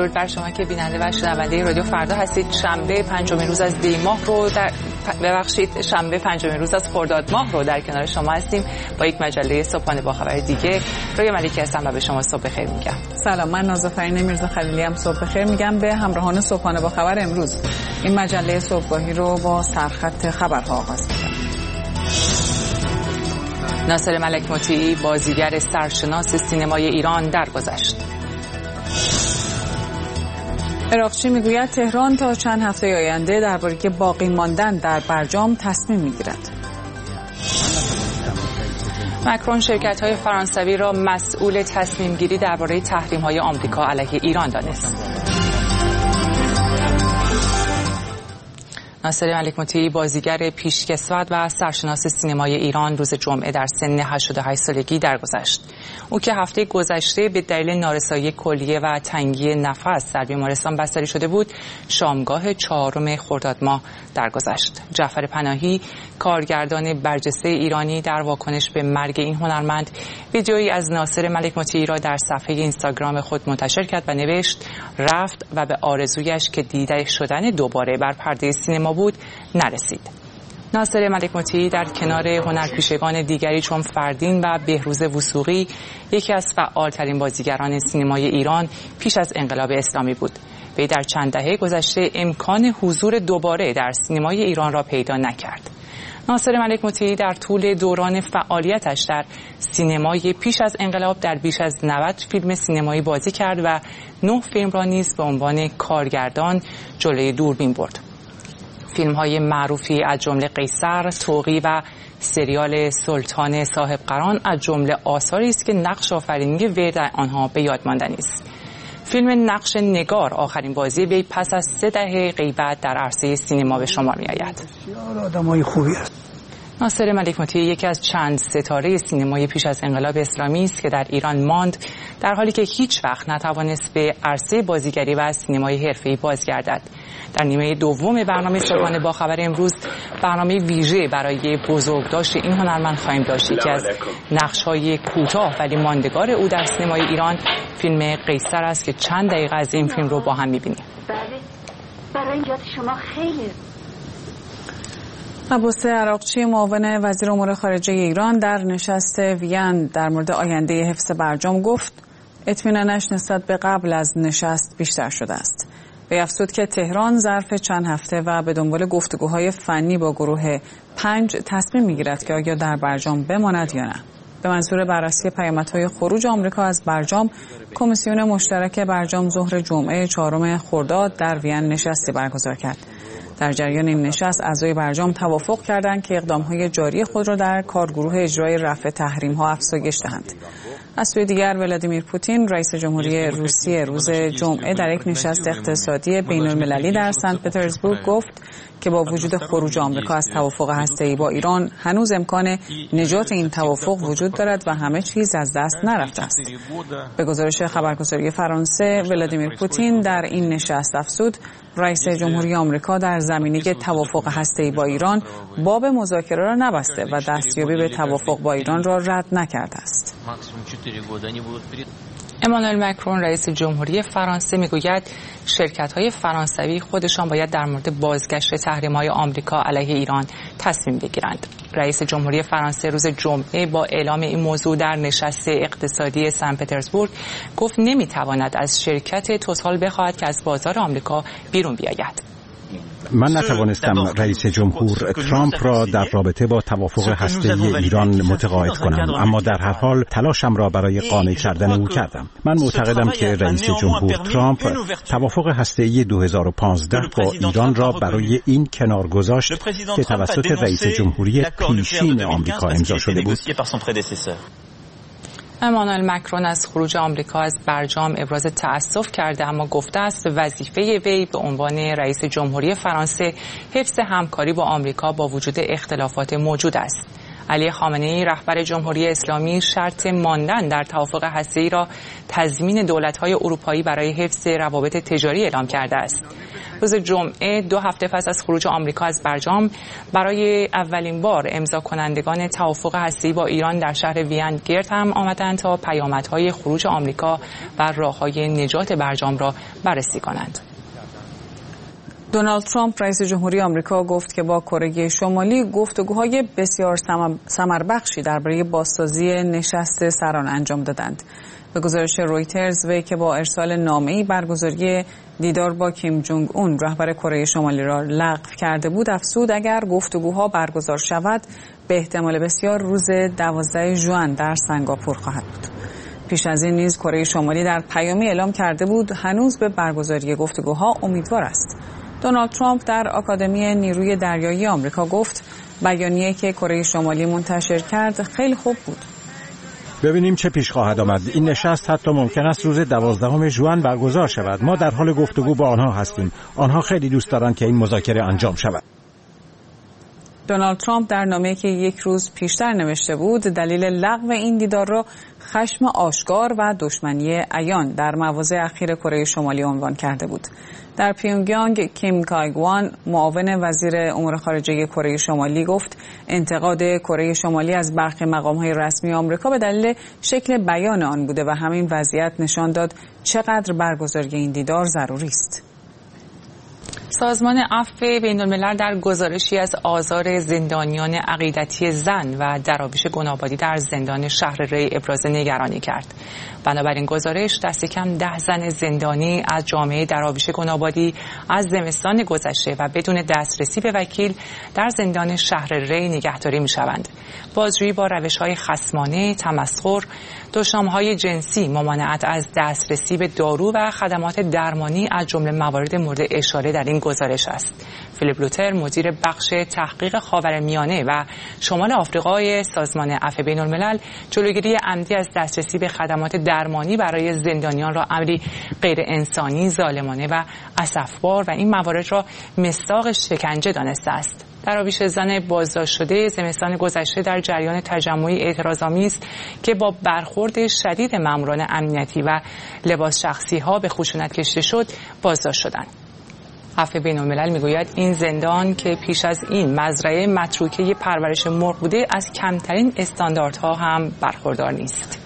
درود بر شما که بیننده و شنونده رادیو فردا هستید. شنبه پنجمین روز از خرداد ماه رو در کنار شما هستیم با یک مجله صبحانه با خبر دیگه. روی ملیکی هستم و به شما صبح بخیر میگم. سلام، من نازافرین میرزا خلیلی هم صبح بخیر میگم به همراهان صبحانه با خبر امروز. این مجله صبحگاهی رو با سرخط خبرها آغاز می‌کنم. ناصر ملک مطیعی بازیگر سرشناس سینمای ایران درگذشت. عراقچی میگوید تهران تا چند هفته آینده درباره باقی ماندن در برجام تصمیم میگیرد. مکرون شرکت‌های فرانسوی را مسئول تصمیم گیری درباره تحریم‌های آمریکا علیه ایران دانست. ناصر ملک مطیعی بازیگر پیشکسوت و سرشناس سینمای ایران روز جمعه در سن 88 سالگی درگذشت. او که هفته گذشته به دلیل نارسایی کلیه و تنگی نفس در بیمارستان بستری شده بود، شامگاه 4 خرداد ماه درگذشت. جعفر پناهی، کارگردان برجسته ایرانی، در واکنش به مرگ این هنرمند ویدیویی از ناصر ملک مطیعی را در صفحه اینستاگرام خود منتشر کرد و نوشت رفت و به آرزویش که دیده شدن دوباره بر پرده سینما بود نرسید. ناصر ملک مطیعی در کنار هنرپیشگان دیگری چون فردین و بهروز وثوقی یکی از فعالترین بازیگران سینمای ایران پیش از انقلاب اسلامی بود. وی در چند دهه گذشته امکان حضور دوباره در سینمای ایران را پیدا نکرد. ناصر ملک مطیعی در طول دوران فعالیتش در سینمای پیش از انقلاب در بیش از 90 فیلم سینمایی بازی کرد و 9 فیلم را نیز به عنوان کارگردان جلوی دوربین برد. فیلم‌های معروفی از جمله قیصر، طوقی و سریال سلطان صاحب قران از جمله آثاری است که نقش آفرینی وی در آنها به یاد ماندنی است. فیلم نقش نگار آخرین بازی وی پس از 3 دهه غیبت در عرصه سینما به شمار می‌آید. آدمای خوبی است. ناصر ملک مطیعی یکی از چند ستاره سینمای پیش از انقلاب اسلامی است که در ایران ماند، در حالی که هیچ وقت نتوانست به عرصه بازیگری و سینمای حرفه‌ای بازگردد. در نیمه دوم برنامه صبحانه با خبر امروز برنامه ویژه برای بزرگداشت این هنرمند خواهیم داشت. یکی از نقش‌های کوتاه ولی ماندگار او در سینمای ایران فیلم قیصر است که چند دقیقه از این فیلم رو با هم می‌بینیم. بله، برای اینجا شما خیلی. عباس عراقچی معاون وزیر امور خارجه ایران در نشست وین در مورد آینده حفظ برجام گفت اطمینانش نسبت به قبل از نشست بیشتر شده است. وی افزود که تهران ظرف چند هفته و به دنبال گفتگوهای فنی با گروه 5 تصمیم میگیرد که آیا در برجام بماند یا نه. به منظور بررسی پیامدهای خروج آمریکا از برجام، کمیسیون مشترک برجام ظهر جمعه 4 خرداد در وین نشستی برگزار کرد. در جریان این نشست اعضای برجام توافق کردند که اقدامهای جاری خود را در کارگروه اجرای رفع تحریم‌ها افزایش دهند. از سوی دیگر ولادیمیر پوتین رئیس جمهوری روسیه روز جمعه در یک نشست اقتصادی بین‌المللی در سنت پترزبورگ گفت که با وجود خروج آمریکا از توافق هسته‌ای با ایران هنوز امکان نجات این توافق وجود دارد و همه چیز از دست نرفته است. به گزارش خبرگزاری فرانسه، ولادیمیر پوتین در این نشست افزود رئیس جمهوری آمریکا در زمینه توافق هسته‌ای با ایران باب مذاکره را نبسته و دستیابی به توافق با ایران را رد نکرده است. امانوئل مکرون رئیس جمهوری فرانسه میگوید شرکت‌های فرانسوی خودشان باید در مورد بازگشت تحریم‌های آمریکا علیه ایران تصمیم بگیرند. رئیس جمهوری فرانسه روز جمعه با اعلام این موضوع در نشست اقتصادی سن پترزبورگ گفت نمی‌تواند از شرکت توتال بخواهد که از بازار آمریکا بیرون بیاید. من نتوانستم رئیس جمهور ترامپ را در رابطه با توافق هسته‌ای ایران متقاعد کنم، اما در هر حال تلاشم را برای قانع کردن او کردم. من معتقدم که رئیس جمهور ترامپ توافق هسته‌ای 2015 با ایران را برای این کنار گذاشت که توسط رئیس جمهوری پیشین آمریکا امضا شده بود. امانوئل مکرون از خروج آمریکا از برجام ابراز تأسف کرده، اما گفته است وظیفه وی به عنوان رئیس جمهوری فرانسه حفظ همکاری با آمریکا با وجود اختلافات موجود است. علی خامنه‌ای رهبر جمهوری اسلامی شرط ماندن در توافق هسته‌ای را تضمین دولت‌های اروپایی برای حفظ روابط تجاری اعلام کرده است. روز جمعه 2 هفته پس از خروج آمریکا از برجام برای اولین بار امضا کنندگان توافق هسته‌ای با ایران در شهر وین گرد هم آمدند تا پیامدهای خروج آمریکا و راه‌های نجات برجام را بررسی کنند. دونالد ترامپ رئیس جمهوری آمریکا گفت که با کره شمالی گفتگوهای بسیار ثمربخشی درباره بازسازی نشست سران انجام دادند. به گزارش رویترز، وی که با ارسال نامه‌ای برگزاری دیدار با کیم جونگ اون رهبر کره شمالی را لغو کرده بود، افزود اگر گفتگوها برگزار شود به احتمال بسیار روز 12 ژوئن در سنگاپور خواهد بود. پیش از این نیز کره شمالی در پیامی اعلام کرده بود هنوز به برگزاری گفتگوها امیدوار است. دونالد ترامپ در آکادمی نیروی دریایی آمریکا گفت بیانیه‌ای که کره شمالی منتشر کرد خیلی خوب بود. ببینیم چه پیش خواهد آمد. این نشست حتی ممکن است روز 12 ژوئن برگزار شود. ما در حال گفتگو با آنها هستیم. آنها خیلی دوست دارند که این مذاکره انجام شود. دونالد ترامپ در نامه‌ای که یک روز پیشتر نوشته بود دلیل لغو این دیدار را خشم آشکار و دشمنی عیان در مواضع اخیر کره شمالی عنوان کرده بود. در پیونگیانگ، کیم کایگوان معاون وزیر امور خارجه کره شمالی گفت انتقاد کره شمالی از برخی مقام‌های رسمی آمریکا به دلیل شکل بیان آن بوده و همین وضعیت نشان داد چقدر برگزاری این دیدار ضروری است. سازمان عفو بین‌الملل در گزارشی از آزار زندانیان عقیدتی زن و دراویش گناه‌آبادی در زندان شهر ری ابراز نگرانی کرد. بنابراین گزارش دست کم 10 زن زندانی از جامعه دراویش گناه‌آبادی از زمستان گذشته و بدون دسترسی به وکیل در زندان شهر ری نگهداری می‌شوند. بازجویی با روش‌های خصمانه، تمسخر، دشنام‌های جنسی، ممانعت از دسترسی به دارو و خدمات درمانی از جمله موارد مورد اشاره در این گزارش است. فیلیپ لوتر، مدیر بخش تحقیق خاورمیانه و شمال آفریقای سازمان عفو بین‌الملل، جلوگیری عمدی از دسترسی به خدمات درمانی برای زندانیان را امری غیر انسانی، ظالمانه و اسفبار و این موارد را مصداق شکنجه دانسته است. دراویش زن بازداشت شده زمستان گذشته در جریان تجمعی اعتراض‌آمیز که با برخورد شدید ماموران امنیتی و لباس شخصی ها به خشونت کشیده شد بازداشت شدند. عفو بین‌الملل میگوید این زندان که پیش از این مزرعه متروکه پرورش مرغ بوده از کمترین استانداردها هم برخوردار نیست.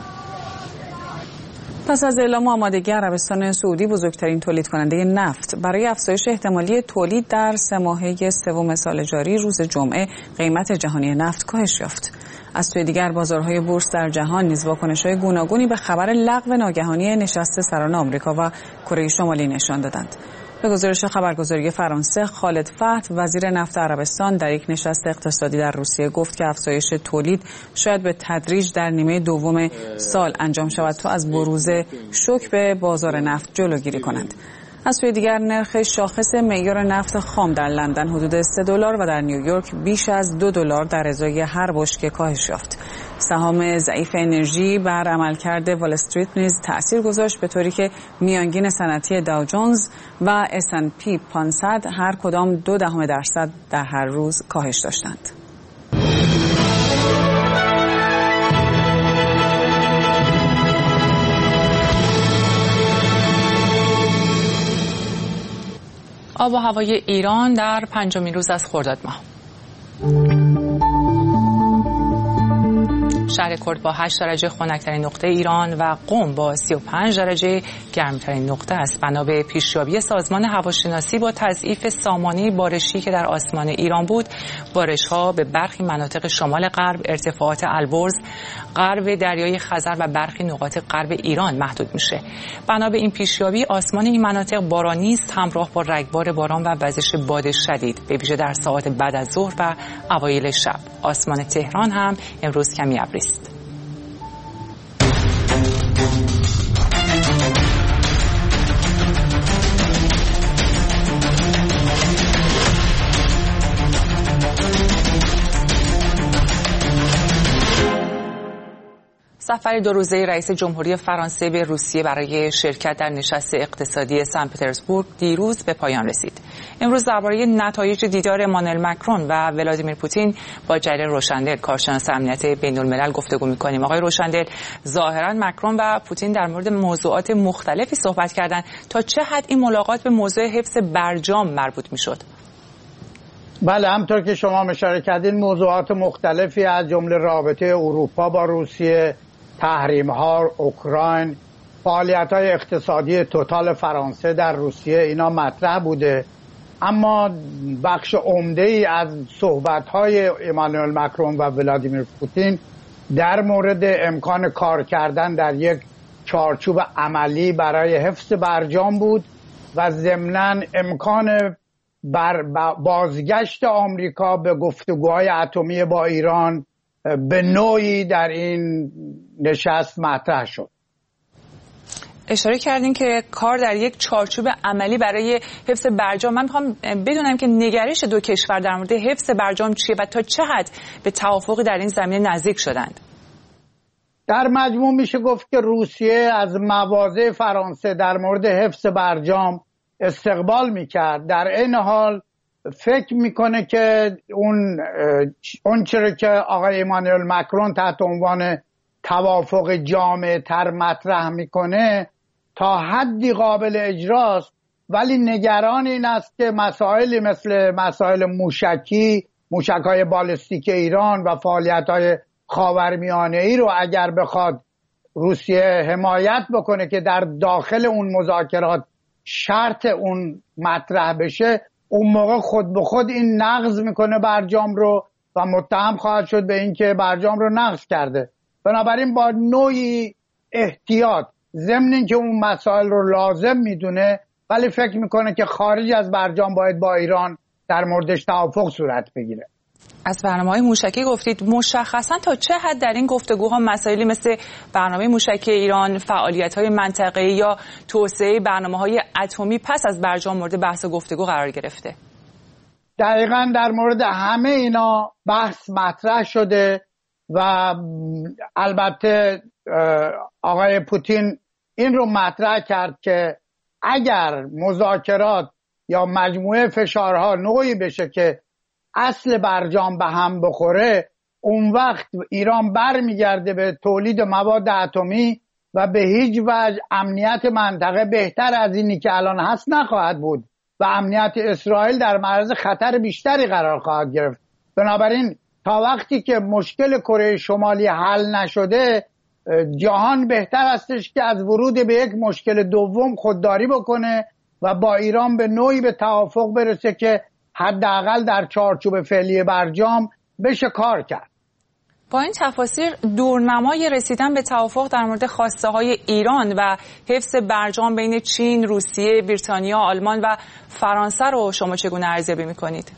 پس از اعلام آمادگی عربستان سعودی بزرگترین تولید کننده نفت برای افزایش احتمالی تولید در 3 ماهه سوم سال جاری، روز جمعه قیمت جهانی نفت کاهش یافت. از سوی دیگر بازارهای بورس در جهان نیز واکنش‌های گوناگونی به خبر لغو ناگهانی نشست سران آمریکا و کره شمالی نشان دادند. به گزارش خبرگزاری فرانسه، خالد فتح، وزیر نفت عربستان، در یک نشست اقتصادی در روسیه گفت که افزایش تولید شاید به تدریج در نیمه دوم سال انجام شود تا از بروز شوک به بازار نفت جلوگیری کنند. از سوی دیگر نرخ شاخص معیار نفت خام در لندن حدود $3 و در نیویورک بیش از $2 در ازای هر بشکه کاهش یافت. سهام ضعیف انرژی بر عملکرد وال استریت نیز تأثیر گذاشت، به طوری که میانگین صنعتی داو جونز و S&P 500 هر کدام 0.2% در هر روز کاهش داشتند. آب و هوای ایران در 5مین روز از خرداد ماه. شهر کرد با 8 درجه خنک‌ترین نقطه ایران و قم با 35 درجه گرمترین نقطه است. بنا به پیشیابی سازمان هواشناسی با تضعیف سامانه بارشی که در آسمان ایران بود، بارش‌ها به برخی مناطق شمال غرب، ارتفاعات البرز، غرب دریای خزر و برخی نقاط غرب ایران محدود میشه. بنا به این پیشیابی آسمان این مناطق بارانی است، همراه با رگبار باران و وزش باد شدید، به ویژه در ساعات بعد از ظهر و اوایل شب. آسمان تهران هم امروز کمی ابری است. سفر 2 روزه رئیس جمهوری فرانسه به روسیه برای شرکت در نشست اقتصادی سن پترزبورگ دیروز به پایان رسید. امروز درباره نتایج دیدار امانوئل مکرون و ولادیمیر پوتین با جلیل روشندل، کارشناس امنیت بین‌الملل گفتگو می‌کنیم. آقای روشندل، ظاهراً مکرون و پوتین در مورد موضوعات مختلفی صحبت کردند. تا چه حد این ملاقات به موضوع حفظ برجام مربوط می‌شد؟ بله، همطور که شما اشاره کردین موضوعات مختلفی از جمله رابطه اروپا با روسیه، تحریم‌ها، اوکراین، فعالیت‌های اقتصادی توتال فرانسه در روسیه اینا مطرح بوده. اما بخش عمده‌ای از صحبت‌های امانوئل مکرون و ولادیمیر پوتین در مورد امکان کار کردن در یک چارچوب عملی برای حفظ برجام بود و ضمناً امکان بازگشت آمریکا به گفتگوهای اتمی با ایران به نوعی در این نشست مطرح شد. اشاره کردین که کار در یک چارچوب عملی برای حفظ برجام. من میخوام بدونم که نگرش دو کشور در مورد حفظ برجام چیه و تا چه حد به توافقی در این زمینه نزدیک شدند؟ در مجموع میشه گفت که روسیه از مواضع فرانسه در مورد حفظ برجام استقبال میکرد، در این حال فکر میکنه که اون چرا که آقای امانوئل مکرون تحت عنوان توافق جامع تر مطرح میکنه تا حدی قابل اجراست، ولی نگران این است که مسائلی مثل مسائل موشک‌های بالستیک ایران و فعالیت‌های خاورمیانه‌ای رو اگر بخواد روسیه حمایت بکنه که در داخل اون مذاکرات شرط اون مطرح بشه، اون موقع خود به خود این نقض میکنه برجام رو و متهم خواهد شد به این که برجام رو نقض کرده. بنابراین با نوعی احتیاط، ضمن اینکه اون مسائل رو لازم میدونه، ولی فکر میکنه که خارج از برجام باید با ایران در موردش توافق صورت بگیره. از برنامه‌های موشکی گفتید، مشخصاً تا چه حد در این گفتگوها مسائلی مثل برنامه موشکی ایران، فعالیت‌های منطقه‌ای یا توسعه برنامه‌های اتمی پس از برجام مورد بحث و گفتگو قرار گرفته؟ دقیقاً در مورد همه اینا بحث مطرح شده و البته آقای پوتین این رو مطرح کرد که اگر مذاکرات یا مجموعه فشارها نوعی بشه که اصل برجام به هم بخوره، اون وقت ایران برمیگرده به تولید مواد اتمی و به هیچ وجه امنیت منطقه بهتر از اینی که الان هست نخواهد بود و امنیت اسرائیل در معرض خطر بیشتری قرار خواهد گرفت. بنابراین تا وقتی که مشکل کره شمالی حل نشده، جهان بهتر استش که از ورود به یک مشکل دوم خودداری بکنه و با ایران به نوعی به توافق برسه که حداقل در چارچوب فعلی برجام بشه کار کرد. با این تفاسیر دورنمای رسیدن به توافق در مورد خواسته های ایران و حفظ برجام بین چین، روسیه، بریتانیا، آلمان و فرانسه رو شما چگونه ارزیابی می‌کنید؟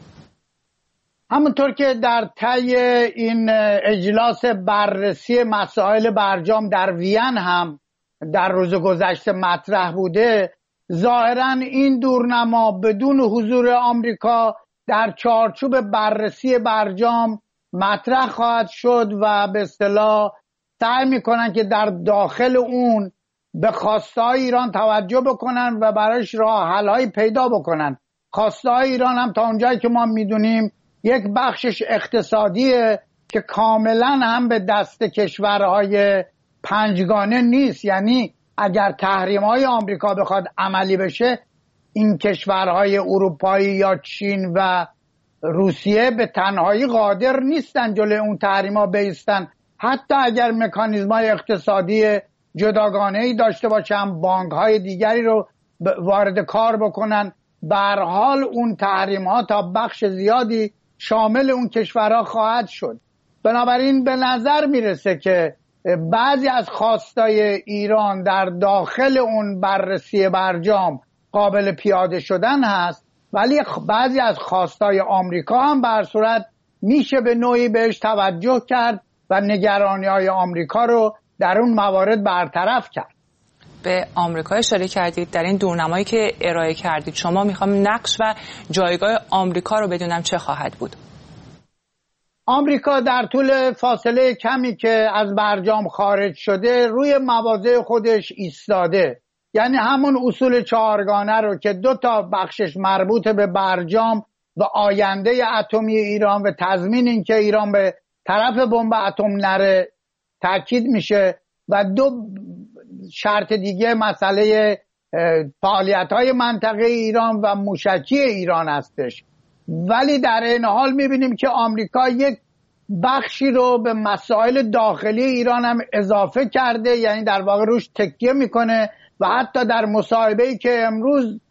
همونطور که در طی این اجلاس بررسی مسائل برجام در وین هم در روز گذشته مطرح بوده، ظاهراً این دورنما بدون حضور آمریکا در چارچوب بررسی برجام مطرح خواهد شد و به اصطلاح سعی میکنن که در داخل اون به خواسته‌های ایران توجه بکنن و برایش راه حل‌هایی پیدا بکنن. خواسته‌های ایران هم تا اونجایی که ما میدونیم یک بخشش اقتصادیه که کاملا هم به دست کشورهای پنجگانه نیست، یعنی اگر تحریم‌های آمریکا بخواد عملی بشه، این کشورهای اروپایی یا چین و روسیه به تنهایی قادر نیستن جلوی اون تحریم‌ها بایستن. حتی اگر مکانیزم‌های اقتصادی جداگانه‌ای داشته باشن، بانک‌های دیگری رو وارد کار بکنن، به هر حال اون تحریم‌ها تا بخش زیادی شامل اون کشورها خواهد شد. بنابراین به نظر میرسه که بعضی از خواستای ایران در داخل اون بررسی برجام قابل پیاده شدن هست، ولی بعضی از خواستای آمریکا هم به هر صورت میشه به نوعی بهش توجه کرد و نگرانی‌های آمریکا رو در اون موارد برطرف کرد. به آمریکا اشاره کردید. در این دورنمایی که ارائه کردید شما، میخوام نقش و جایگاه آمریکا رو بدونم چه خواهد بود؟ آمریکا در طول فاصله کمی که از برجام خارج شده روی مواضع خودش ایستاده، یعنی همون اصول چهارگانه رو که 2 تا بخشش مربوط به برجام و آینده اتمی ایران و تضمین این که ایران به طرف بمب اتم نره تاکید میشه و 2 شرط دیگه مسئله فعالیت‌های منطقه ایران و موشکی ایران هستش. ولی در این حال میبینیم که آمریکا یک بخشی رو به مسائل داخلی ایران هم اضافه کرده، یعنی در واقع روش تکیه میکنه و حتی در مصاحبه‌ای که امروز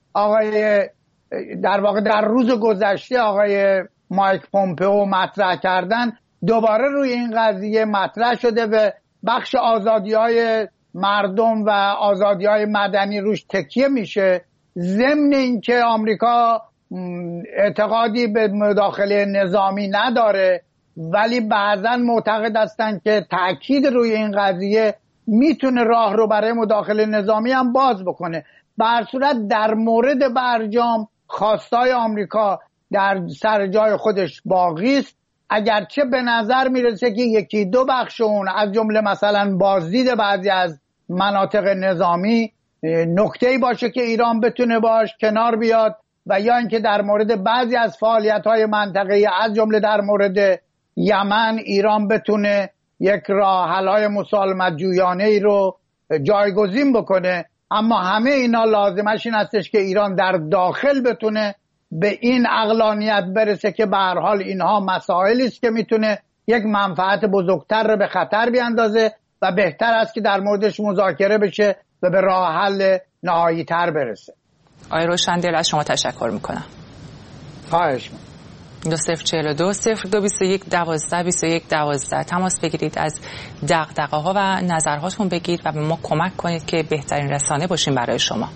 در واقع در روز گذشته آقای مایک پومپئو مطرح کردن، دوباره روی این قضیه مطرح شده و بخش آزادی‌های مردم و آزادی‌های مدنی روش تکیه میشه، ضمن اینکه آمریکا اعتقادی به مداخله نظامی نداره ولی بعضا معتقد هستند که تأکید روی این قضیه میتونه راه رو برای مداخله نظامی هم باز بکنه. به هر صورت در مورد برجام خواستای آمریکا در سر جای خودش باقی است، اگرچه به نظر میرسه که 1-2 بخش اون از جمله مثلا بازدید بعضی از مناطق نظامی نکته‌ای باشه که ایران بتونه باش کنار بیاد و یا اینکه در مورد بعضی از فعالیت‌های منطقه‌ای از جمله در مورد یمن ایران بتونه یک راه حل‌های مسالمت جویانه‌ای رو جایگزین بکنه. اما همه اینا لازمش این هستش که ایران در داخل بتونه به این عقلانیت برسه که به هر حال اینها مسائلی است که میتونه یک منفعت بزرگتر رو به خطر بیاندازه و بهتر است که در موردش مذاکره بشه و به راه حل نهایی تر برسه. آقای روشندل از شما تشکر میکنم. خواهش میکنم. 2042 0221 12 21 12 تماس بگیرید، از دغدغه‌ها و نظرهاتون بگید و به ما کمک کنید که بهترین رسانه باشیم برای شما.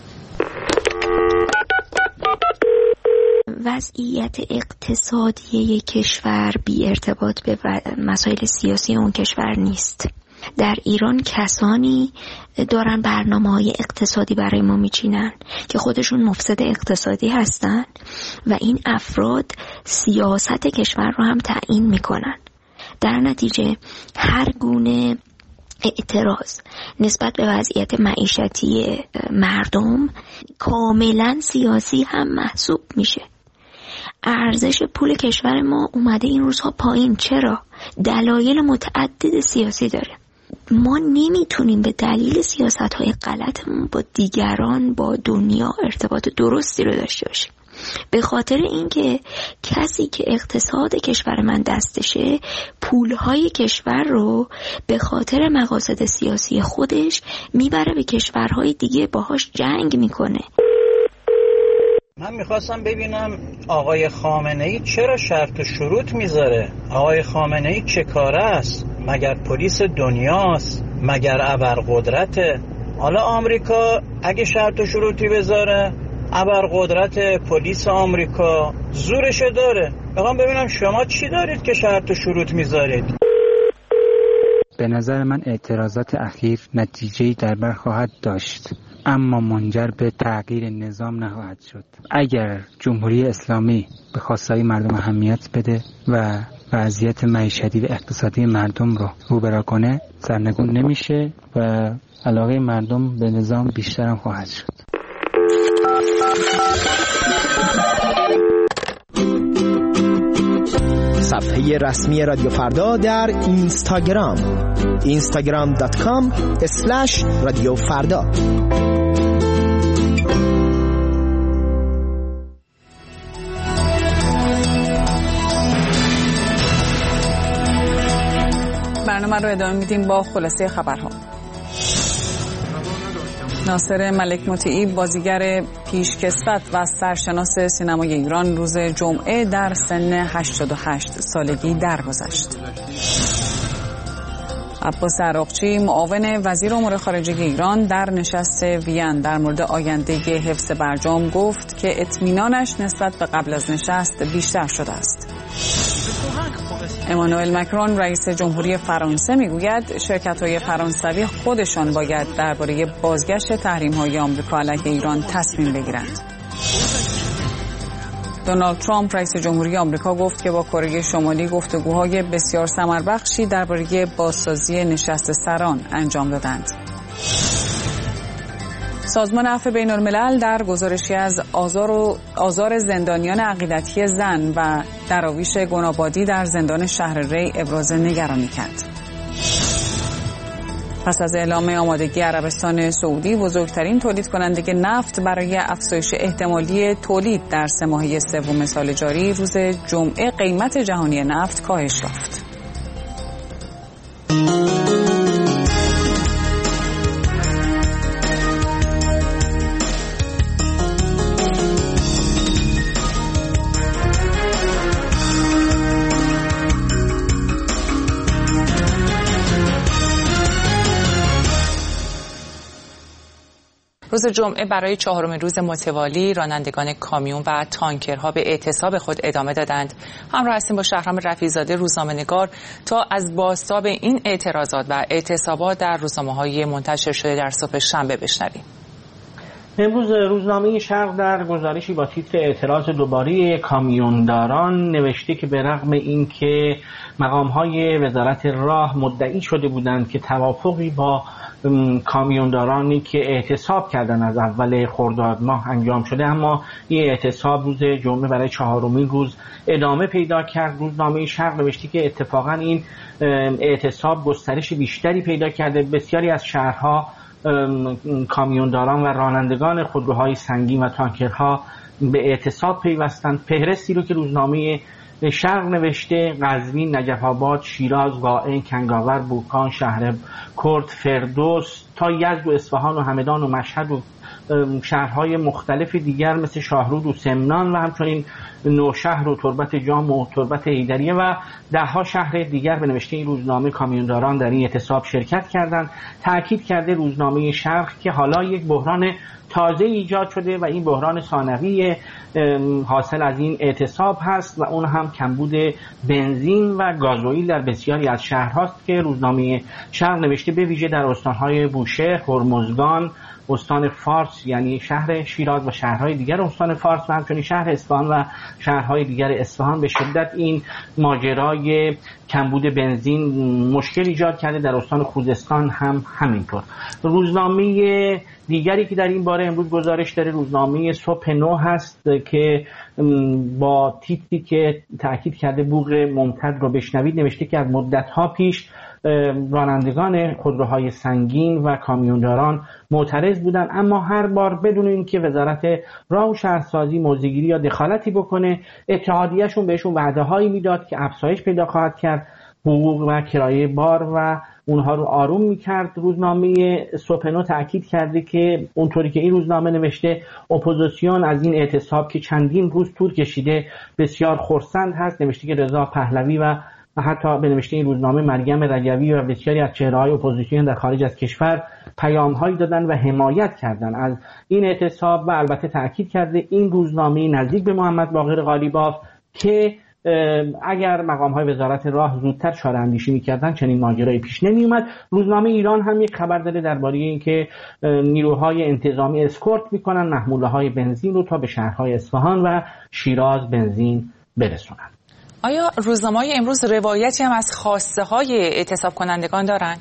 وضعیت اقتصادی کشور بی ارتباط به مسائل سیاسی اون کشور نیست. در ایران کسانی دارن برنامه‌های اقتصادی برای ما میچینن که خودشون مفسد اقتصادی هستن و این افراد سیاست کشور رو هم تعیین میکنن. در نتیجه هر گونه اعتراض نسبت به وضعیت معیشتی مردم کاملا سیاسی هم محسوب میشه. ارزش پول کشور ما اومده این روزها پایین. چرا؟ دلایل متعدد سیاسی داره. ما نمیتونیم به دلیل سیاست‌های غلطمون با دیگران، با دنیا ارتباط درستی رو داشته باشیم. به خاطر اینکه کسی که اقتصاد کشور من دستشه پولهای کشور رو به خاطر مقاصد سیاسی خودش میبره به کشورهای دیگه، باهاش جنگ میکنه. من میخواستم ببینم آقای خامنه‌ای چرا شرط و شروط میذاره؟ آقای خامنه‌ای چه کاره است؟ مگر پلیس دنیاست؟ مگر ابرقدرته؟ حالا آمریکا اگه شرط و شروطی بذاره، ابرقدرت پلیس آمریکا زورشو داره. میخوام ببینم شما چی دارید که شرط و شروط میذارید؟ به نظر من اعتراضات اخیر نتیجه‌ای در بر خواهد داشت، اما منجر به تغییر نظام نخواهد شد. اگر جمهوری اسلامی به خواستهای مردم اهمیت بده و وضعیت معیشتی و اقتصادی مردم رو روبرا کنه، سرنگون نمیشه و علاقه مردم به نظام بیشتر هم خواهد شد. صفحه رسمی رادیو فردا در اینستاگرام instagram.com/رادیو فردا. برنامه رو ادامه میدیم با خلاصه خبرها. ناصر ملک مطیعی، بازیگر پیشکسوت و سرشناس سینمای ایران، روز جمعه در سن 88 سالگی درگذشت. عباس عراقچی، معاون وزیر امور خارجه ایران، در نشست وین در مورد آینده حفظ برجام گفت که اطمینانش نسبت به قبل از نشست بیشتر شده است. امانوئل مکرون، رئیس جمهوری فرانسه، میگوید شرکت‌های فرانسوی خودشان باید درباره بازگشت تحریم‌های آمریکا علیه ایران تصمیم بگیرند. دونالد ترامپ رئیس جمهوری آمریکا گفت که با کره شمالی گفتگوهای بسیار ثمربخشی درباره بازسازی نشست سران انجام دادند. سازمان عفو بین‌الملل در گزارشی از آزار زندانیان عقیدتی زن و دراویش گنابادی در زندان شهر ری ابراز نگرانی کرد. پس از اعلام آمادگی عربستان سعودی بزرگترین تولید کننده نفت برای افزایش احتمالی تولید در 3 ماهه سوم سال جاری، روز جمعه قیمت جهانی نفت کاهش یافت. روز جمعه برای 4مین روز متوالی رانندگان کامیون و تانکرها به اعتصاب خود ادامه دادند. همراه هستیم با شهرام رفیع‌زاده روزنامه‌نگار تا از بازتاب این اعتراضات و اعتصابات در روزنامه‌های منتشر شده در صبح شنبه بشنویم. امروز روزنامه شرق در گزارشی با تیتر اعتراض دوباره کامیونداران نوشته که به رغم اینکه مقام‌های وزارت راه مدعی شده بودند که توافقی با کامیوندارانی که اعتصاب کردن از اول خرداد ماه انجام شده، اما این اعتصاب روز جمعه برای 4مین روز ادامه پیدا کرد. روزنامه شرق نوشته که اتفاقا این اعتصاب گسترش بیشتری پیدا کرده. بسیاری از شهرها کامیونداران و رانندگان خودروهای سنگین و تانکرها به اعتصاب پیوستند. فهرستی رو که روزنامه شرق نوشته قزوین، نجف‌آباد، شیراز، قائم، کنگاور، بوکان، شهر کرد، فردوس تا یزد و اصفهان و همدان و مشهد و شهرهای مختلف دیگر مثل شاهرود و سمنان و همچنین نوشهر و تربت جام و تربت حیدریه و دهها شهر دیگر به نوشته این روزنامه کامیونداران در این اعتصاب شرکت کردند. تأکید کرده روزنامه شرق که حالا یک بحران تازه ایجاد شده و این بحران ثانوی حاصل از این اعتصاب هست و اون هم کمبود بنزین و گازوئیل در بسیاری از شهرهاست که روزنامه شرق نوشته به ویژه در استانهای بوشهر، هرمزگان، استان فارس یعنی شهر شیراز و شهرهای دیگر استان فارس و همچنین شهر اصفهان و شهرهای دیگر اصفهان به شدت این ماجرای کمبود بنزین مشکل ایجاد کرده. در استان خوزستان هم همینطور. روزنامه دیگری که در این باره امروز گزارش داره روزنامه صبح نو هست که با تیتری که تأکید کرده بوق ممتد رو بشنوید نوشته که از مدت‌ها پیش رانندگان خودروهای سنگین و کامیونداران معترض بودن، اما هر بار بدون اینکه وزارت راه و شهرسازی موضع‌گیری یا دخالتی بکنه اتحادیه‌شون بهشون وعده‌هایی میداد که افزایش پیدا خواهد کرد حقوق و کرایه بار و اونها رو آروم میکرد. روزنامه صبح نو تأکید کرده که اونطوری که این روزنامه نوشته اپوزیسیون از این اعتصاب که چندین روز طول کشیده بسیار خرسند هست. نوشته که رضا پهلوی و حتی به نوشته این روزنامه مریم رجوی و بسیاری از چهره‌های اپوزیسیون در خارج از کشور پیام‌هایی دادن و حمایت کردن از این اعتصاب و البته تأکید کرده این روزنامه نزدیک به محمد باقر قالیباف که اگر مقام‌های وزارت راه زودتر چاره‌اندیشی می‌کردن چنین ماجرایی پیش نمی‌اومد. روزنامه ایران هم یک خبر داده درباره اینکه نیروهای انتظامی اسکورت می‌کنن محموله‌های بنزین رو تا به شهرهای اصفهان و شیراز بنزین برسونن. آیا روزنامه‌های امروز روایتی هم از خواسته‌های اعتصاب کنندگان دارند؟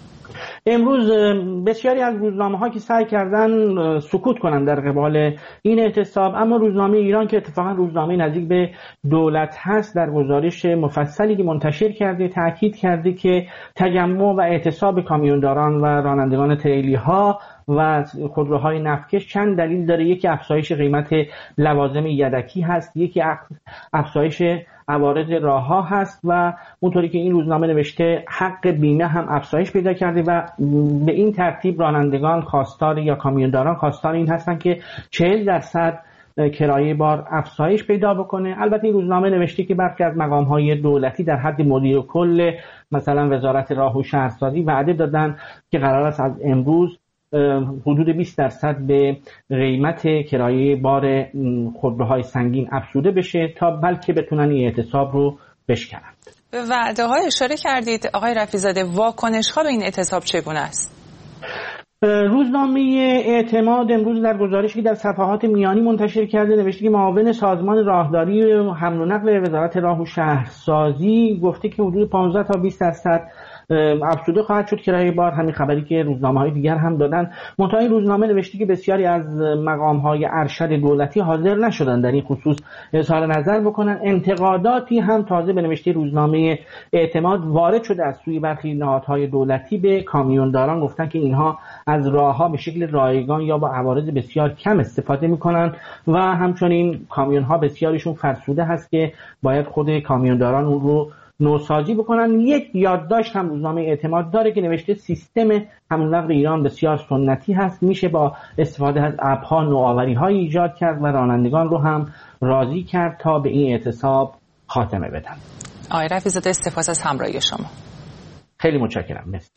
امروز بسیاری از روزنامه‌ها که سعی کردن سکوت کنن در قبال این اعتصاب، اما روزنامه ایران که اتفاقا روزنامه نزدیک به دولت هست در گزارش مفصلی که منتشر کرده تأکید کرده که تجمع و اعتصاب کامیونداران و رانندگان تریلی‌ها و خودروهای نفتکش چند دلیل داره. یکی افزایش قیمت لوازم یدکی هست، یکی افزایش عوارض راه‌ها هست و اونطوری که این روزنامه نوشته حق بیمه هم افزایش پیدا کرده و به این ترتیب رانندگان خواستار یا کامیونداران خواستار این هستن که 40% کرایه بار افزایش پیدا بکنه. البته این روزنامه نوشته که برخی از مقام‌های دولتی در حد مدیر کل مثلا وزارت راه و شهرسازی وعده دادن که قرار است از امروز حدود 20% به قیمت کرایه بار خودروهای سنگین افزوده بشه تا بلکه بتونن این اعتصاب رو بشکنن. به وعده های اشاره کردید آقای رفیع‌زاده، واکنش ها به این اعتصاب چگونه است؟ روزنامه اعتماد امروز در گزارشی که در صفحات میانی منتشر کرده نوشته که معاون سازمان راهداری و حمل و نقل وزارت راه و شهرسازی گفته که حدود 15 تا 20% افزوده خواهد شد کرایه بار. همین خبری که روزنامه‌های دیگر هم دادن. منتها این روزنامه نوشته که بسیاری از مقام‌های ارشد دولتی حاضر نشدن در این خصوص اظهار نظر بکنن. انتقاداتی هم تازه به نوشته روزنامه اعتماد وارد شده از سوی برخی نهادهای دولتی به کامیونداران. گفتن که اینها از راه‌ها به شکل رایگان یا با عوارض بسیار کم استفاده می‌کنن و همچنین کامیون‌ها بسیاریشون فرسوده هست که باید خود کامیونداران اون رو نوسازی بکنن. یک یادداشت هم روزنامه اعتماد داره که نوشته سیستم حمل و نقل ایران بسیار سنتی هست، میشه با استفاده از اپ‌ها نوآوری‌های ایجاد کرد و رانندگان رو هم راضی کرد تا به این اعتصاب خاتمه بدن. آقای رفیع‌زاده سپاس از همراهی شما. خیلی متشکرم. مرسی.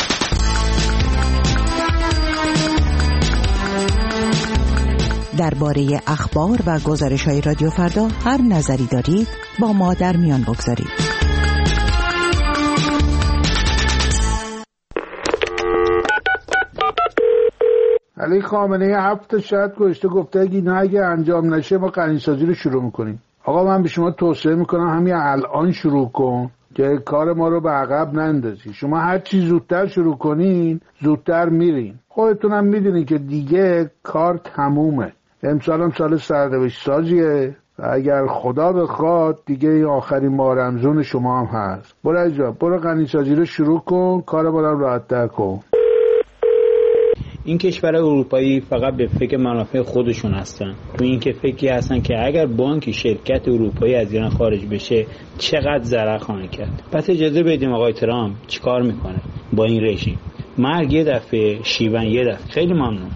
درباره اخبار و گزارش‌های رادیو فردا هر نظری دارید با ما در میان بگذارید. علی خامنه‌ای 7 شهر گذشته گفته اگه انجام نشه ما غنی‌سازی رو شروع می‌کنیم. آقا من به شما توصیه می‌کنم همین الان شروع کن که کار ما رو به عقب نندازی. شما هر چی زودتر شروع کنین زودتر میرین. خودتونم میدونین که دیگه کار تمومه. امسال هم سال سرنوشت سازیه و اگر خدا بخواد دیگه آخرین ماه رمضان شما هم هست. برو غنی‌سازی رو شروع کن، کار ما رو راحت‌تر کن. این کشورهای اروپایی فقط به فکر منافع خودشون هستن. تو این که فکری هستن که اگر بانکی شرکت اروپایی از ایران خارج بشه چقدر ضرر خواهند کرد. پس اجازه بدیم آقای ترامپ چیکار میکنه با این رژیم. مرگ یه دفعه، شیون یه دفعه. خیلی ممنون.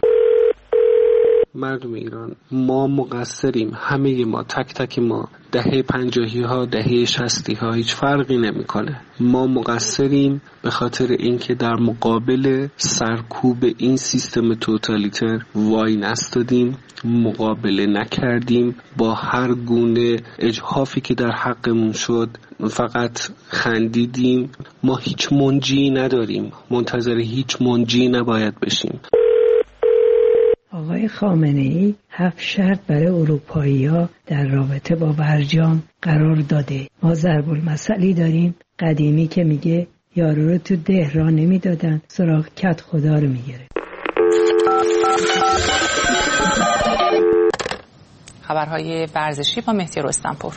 مردم ایران ما مقصریم، همه ما، تک تک ما. دهه 50 ها، دهه 60 ها هیچ فرقی نمیکنه. ما مقصریم به خاطر اینکه در مقابل سرکوب این سیستم توتالیتر وای نستادیم، مقابله نکردیم، با هر گونه اجحافی که در حقمون شد فقط خندیدیم. ما هیچ منجی نداریم، منتظر هیچ منجی نباید بشیم. آقای خامنه‌ای 7 شرط برای اروپایی‌ها در رابطه با برجام قرار داده. ما ضرب المثلی داریم قدیمی که میگه یارو رو تو ده را نمیدادن، سراغ کت خدا رو میگیره. خبرهای ورزشی با مهدی رستمپور.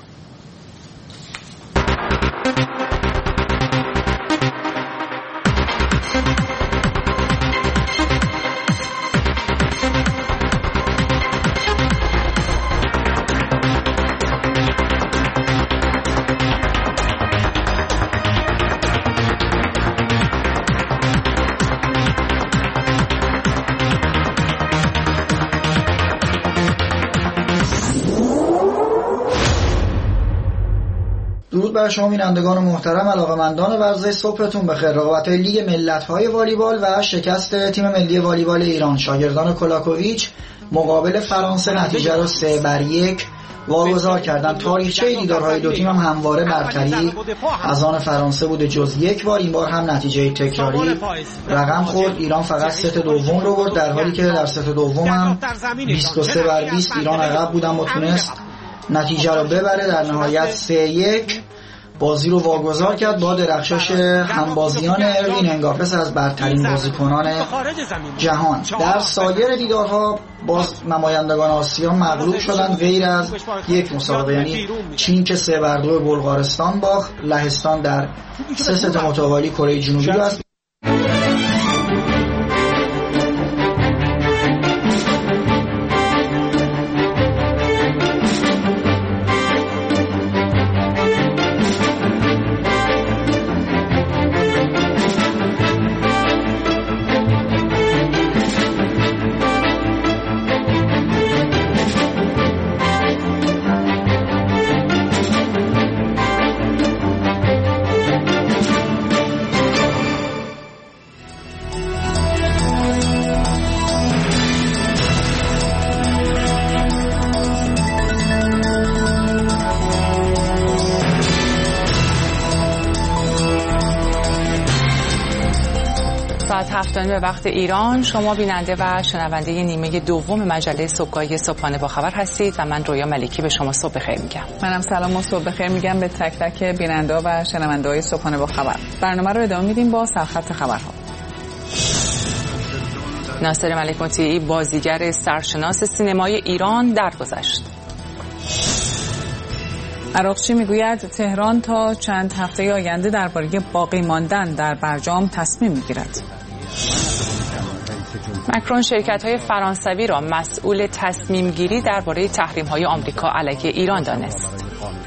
درود بر شما بینندگان محترم، علاقه‌مندان ورزش، صبحتون بخیر. رقابت‌های لیگ ملت‌های والیبال و شکست تیم ملی والیبال ایران، شاگردان کولاکوویچ مقابل فرانسه نتیجه را 3-1 واگذار کردند. تاریخچه دیدارهای دو تیم هم همواره برتری از آن فرانسه بوده جز یک بار. این بار هم نتیجه تکراری رقم خورد. ایران فقط ست دوم رو برد، در حالی که در ست دوم هم 23-20 ایران عقب بود اما تونست نتیجه رو ببره. در نهایت 3-1 بازی رو واگذار کرد با درخشش همبازیان اروین انگاپس از برترین بازیکنان جهان. در سایر دیدارها باز نمایندگان آسیا مغلوب شدند غیر از یک مسابقه، یعنی چین که 3-2 بلغارستان باخت، لهستان در 3 ست متوالی کره جنوبی است. ساعت 7 به وقت ایران. شما بیننده و شنونده نیمه دوم مجله صبحگاهی صبحانه با خبر هستید و من رویا ملکی به شما صبح بخیر میگم. منم سلام و صبح بخیر میگم به تک تک بیننده و شنونده های صبحانه با خبر. برنامه رو ادامه میدیم با سرخط خبرها. ناصر ملک مطیعی بازیگر سرشناس سینمای ایران درگذشت. عراقچی میگوید تهران تا چند هفته آینده درباره باقی ماندن در برجام تصمیم میگیرد. مکرون شرکت‌های فرانسوی را مسئول تصمیم گیری درباره تحریم‌های آمریکا علیه ایران دانست.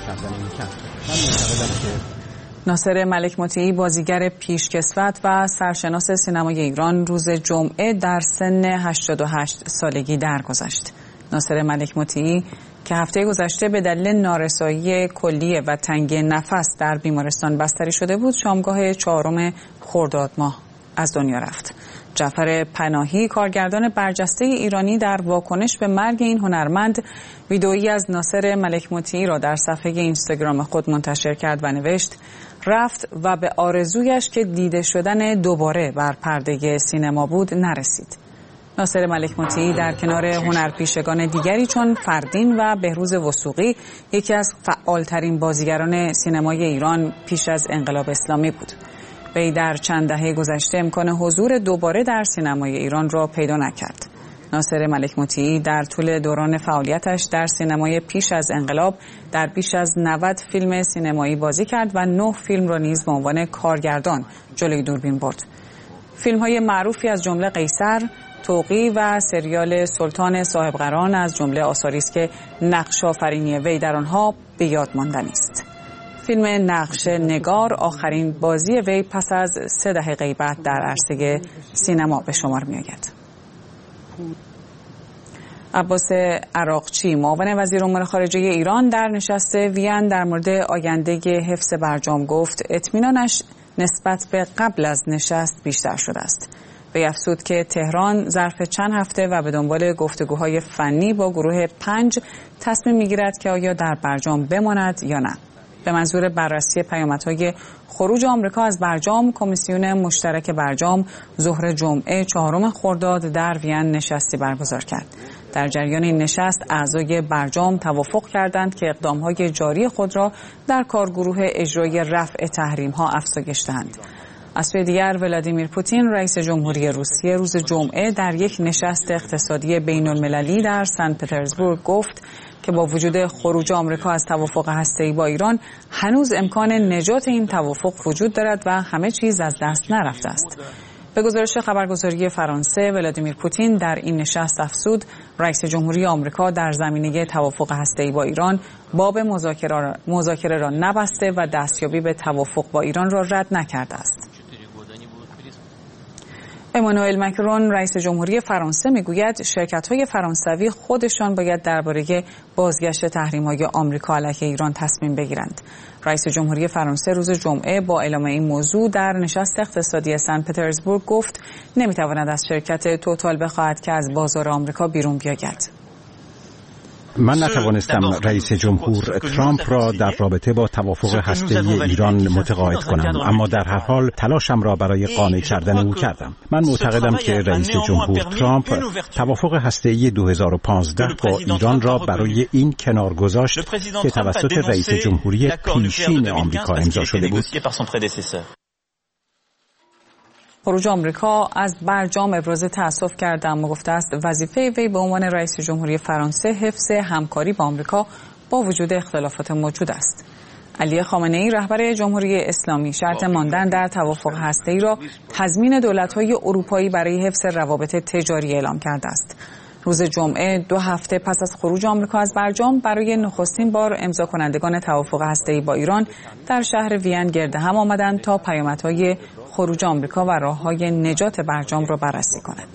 ناصر ملک مطیعی بازیگر پیشکسوت و سرشناس سینمای ایران روز جمعه در سن 88 سالگی درگذشت. ناصر ملک مطیعی که هفته گذشته به دلیل نارسایی کلیه و تنگی نفس در بیمارستان بستری شده بود، شامگاه 4 خرداد ماه از دنیا رفت. جعفر پناهی کارگردان برجسته ایرانی در واکنش به مرگ این هنرمند ویدئویی از ناصر ملک مطیعی را در صفحه اینستاگرام خود منتشر کرد و نوشت: رفت و به آرزویش که دیده شدن دوباره بر پرده سینما بود نرسید. ناصر ملک مطیعی در کنار هنرپیشگان دیگری چون فردین و بهروز وثوقی یکی از فعالترین بازیگران سینمای ایران پیش از انقلاب اسلامی بود. وی در چند دهه گذشته امکان حضور دوباره در سینمای ایران را پیدا نکرد. ناصر ملک مطیعی در طول دوران فعالیتش در سینمای پیش از انقلاب در بیش از 90 فیلم سینمایی بازی کرد و 9 فیلم را نیز به عنوان کارگردان جلوی دوربین برد. فیلم‌های معروفی از جمله قیصر، توقی و سریال سلطان صاحبقران از جمله آثاری است که نقش آفرینی وی در آنها به یاد ماندنی است. فیلم نقش نگار آخرین بازی وی پس از 3 دهه غیبت در عرصه سینما به شمار می‌آید. عباس عراقچی معاون وزیر امور خارجه ایران در نشست وین در مورد آینده حفظ برجام گفت اطمینانش نسبت به قبل از نشست بیشتر شده است. وی افزود که تهران ظرف چند هفته و به دنبال گفتگوهای فنی با گروه 5 تصمیم میگیرد که آیا در برجام بماند یا نه. به منظور بررسی پیامدهای خروج آمریکا از برجام، کمیسیون مشترک برجام ظهر جمعه 4 خرداد در وین نشستی برگزار کرد. در جریان این نشست اعضای برجام توافق کردند که اقدامهای جاری خود را در کارگروه اجرایی رفع تحریم‌ها افزایش دهند. از سوی دیگر ولادیمیر پوتین رئیس جمهوری روسیه روز جمعه در یک نشست اقتصادی بین‌المللی در سن پترزبورگ گفت که با وجود خروج آمریکا از توافق هسته‌ای با ایران هنوز امکان نجات این توافق وجود دارد و همه چیز از دست نرفته است. به گزارش خبرگزاری فرانسه، ولادیمیر پوتین در این نشست افزود رئیس جمهوری آمریکا در زمینه توافق هسته‌ای با ایران باب مذاکره را نبسته و دستیابی به توافق با ایران را رد نکرده است. امانوئل مکرون رئیس جمهوری فرانسه میگوید شرکت‌های فرانسوی خودشان باید درباره بازگشت تحریم‌های آمریکا علیه ایران تصمیم بگیرند. رئیس جمهوری فرانسه روز جمعه با اعلام این موضوع در نشست اقتصادی سن پترزبورگ گفت نمیتواند از شرکت توتال بخواهد که از بازار آمریکا بیرون بیاید. من نتوانستم رئیس جمهور ترامپ را در رابطه با توافق هسته‌ای ایران متقاعد کنم، اما در هر حال تلاشم را برای قانع کردن او کردم. من معتقدم که رئیس جمهور ترامپ توافق هسته‌ای 2015 با ایران را برای این کنار گذاشت که توسط رئیس جمهوری پیشین آمریکا امضا شده بود. خروج آمریکا از برجام ابراز تأسف کرده اما گفته است وظیفه وی به عنوان رئیس جمهوری فرانسه حفظ همکاری با آمریکا با وجود اختلافات موجود است. علی خامنه‌ای رهبر جمهوری اسلامی شرط ماندن در توافق هسته‌ای را تضمین دولت‌های اروپایی برای حفظ روابط تجاری اعلام کرده است. روز جمعه 2 هفته پس از خروج آمریکا از برجام برای نخستین بار امضا کنندگان توافق هسته‌ای با ایران در شهر وین گرد هم آمدند تا پیامدهای خروج آمریکا و راه‌های نجات برجام را بررسی کنند.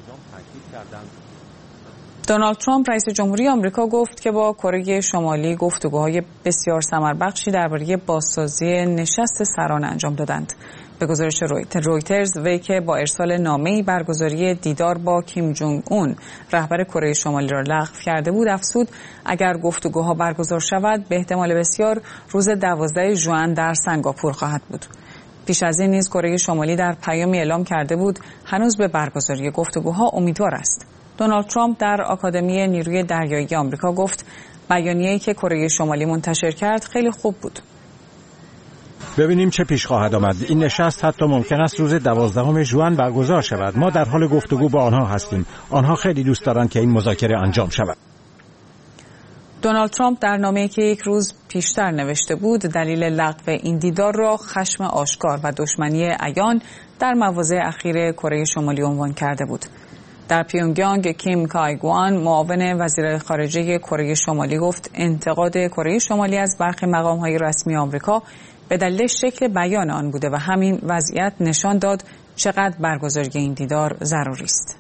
دونالد ترامپ رئیس جمهوری آمریکا گفت که با کره شمالی گفتگوهای بسیار ثمربخشی درباره بازسازی نشست سران انجام دادند. به گزارش رویترز وی که با ارسال نامه‌ای برگزاری دیدار با کیم جونگ اون رهبر کره شمالی را لغو کرده بود افزود اگر گفتگوها برگزار شود به احتمال بسیار روز 12 ژوئن در سنگاپور خواهد بود. پیش از این نیز کره شمالی در پیامی اعلام کرده بود هنوز به برگزاری گفتگوها امیدوار است. دونالد ترامپ در آکادمی نیروی دریایی آمریکا گفت بیانیه‌ای که کره شمالی منتشر کرد خیلی خوب بود. ببینیم چه پیش خواهد آمد. این نشست حتی ممکن است روز 12 ژوئن برگزار شود. ما در حال گفتگو با آنها هستیم. آنها خیلی دوست دارند که این مذاکره انجام شود. دونالد ترامپ در نامه‌ای که یک روز پیشتر نوشته بود دلیل لغو این دیدار را خشم آشکار و دشمنی عیان در مواضع اخیر کره شمالی عنوان کرده بود. در پیونگیانگ کیم کایگوان معاون وزیر خارجه کره شمالی گفت انتقاد کره شمالی از برخی مقام‌های رسمی آمریکا به دلیل شکل بیان آن بوده و همین وضعیت نشان داد چقدر برگزاری این دیدار ضروری است.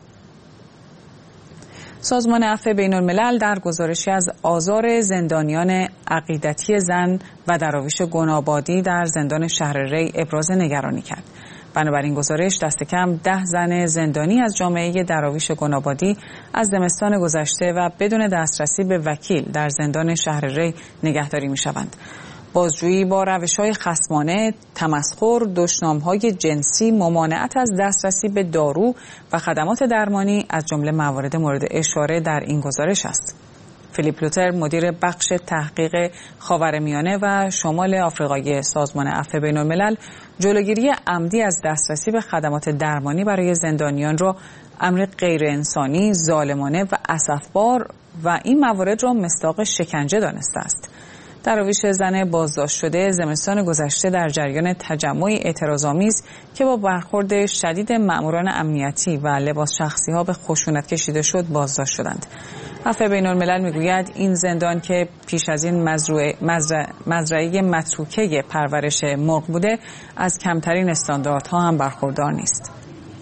سازمان عفو بین‌الملل در گزارشی از آزار زندانیان عقیدتی زن و دراویش گنابادی در زندان شهر ری ابراز نگرانی کرد. بنابراین گزارش دست کم 10 زن زندانی از جامعه دراویش گنابادی از زمستان گذشته و بدون دسترسی به وکیل در زندان شهر ری نگهداری می‌شوند. بازجویی با روش‌های خصمانه، تمسخر، دشنام‌های جنسی، ممانعت از دسترسی به دارو و خدمات درمانی از جمله موارد مورد اشاره در این گزارش است. فیلیپ لوتر مدیر بخش تحقیق خاورمیانه و شمال آفریقای سازمان عفو بین‌الملل جلوگیری عمدی از دسترسی به خدمات درمانی برای زندانیان را امر غیر انسانی، ظالمانه و اسفبار و این موارد را مصداق شکنجه دانسته است. دراویش زن بازداشت شده زمستان گذشته در جریان تجمعی اعتراض‌آمیز که با برخورد شدید مأموران امنیتی و لباس شخصی‌ها به خشونت کشیده شد بازداشت شدند. عفو بین‌الملل میگوید این زندان که پیش از این مزرعه متروکه پرورش مرغ بوده از کمترین استانداردها هم برخوردار نیست.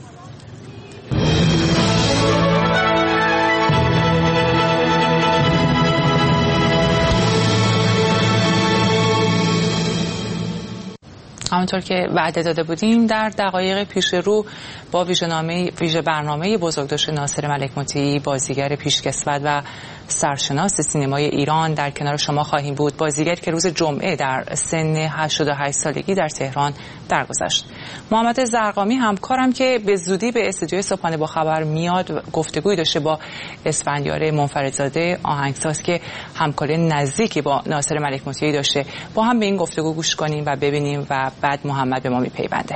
همونطور که وعده داده بودیم در دقایق پیش رو با ویژه برنامه بزرگداشت ناصر ملک مطیعی بازیگر پیشکسوت و سرشناس سینمای ایران در کنار شما خواهیم بود. بازیگر که روز جمعه در سن 88 سالگی در تهران درگذشت. محمد زرقامی همکارم که به زودی به استودیوی صبحانه با خبر میاد گفتگوی داشته با اسفندیار منفردزاده آهنگساز که همکاری نزدیکی با ناصر ملک مطیعی داشته. با هم به این گفتگو گوش کنیم و ببینیم و بعد محمد به ما میپیونده.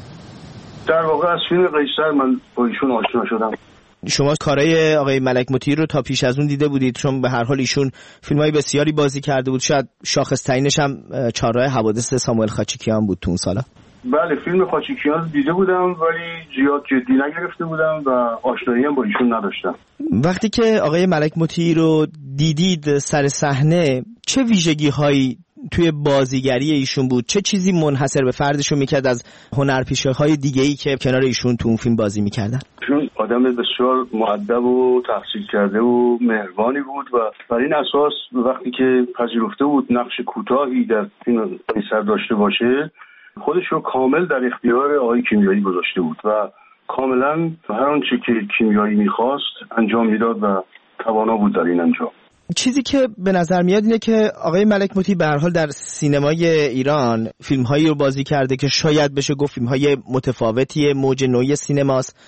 در واقع از فیلم قیصر من با ایشون آشنا شدم. شما کارهای آقای ملک مطیعی رو تا پیش از اون دیده بودید؟ چون به هر حال ایشون فیلم‌های بسیاری بازی کرده بود، شاید شاخص‌ترینش هم چهارراه حوادث ساموئل خاچیکیان بود تو اون سالا. بله فیلم خاچیکیان رو دیده بودم ولی زیاد جدی نگرفته بودم و آشنایی هم با ایشون نداشتم. وقتی که آقای ملک مطیعی رو دیدید سر صحنه چه ویژگی‌هایی توی بازیگری ایشون بود؟ چه چیزی منحصر به فردشون میکرد از هنرپیشه‌های دیگه‌ای که کنار ایشون تو اون فیلم بازی میکردن؟ ایشون آدم بسیار مؤدب و تحصیل کرده و مهربانی بود و بر این اساس وقتی که پذیرفته بود نقش کوتاهی در فیلم قیصر داشته باشه خودش رو کامل در اختیار آقای کیمیایی گذاشته بود و کاملا هر آنچه که کیمیایی میخواست انجام میداد و توانا بود در این انجام. چیزی که به نظر میاد اینه که آقای ملک مطیعی به هر حال در سینمای ایران فیلم‌هایی رو بازی کرده که شاید بشه گفت فیلم‌های متفاوتی موج نوعی سینماست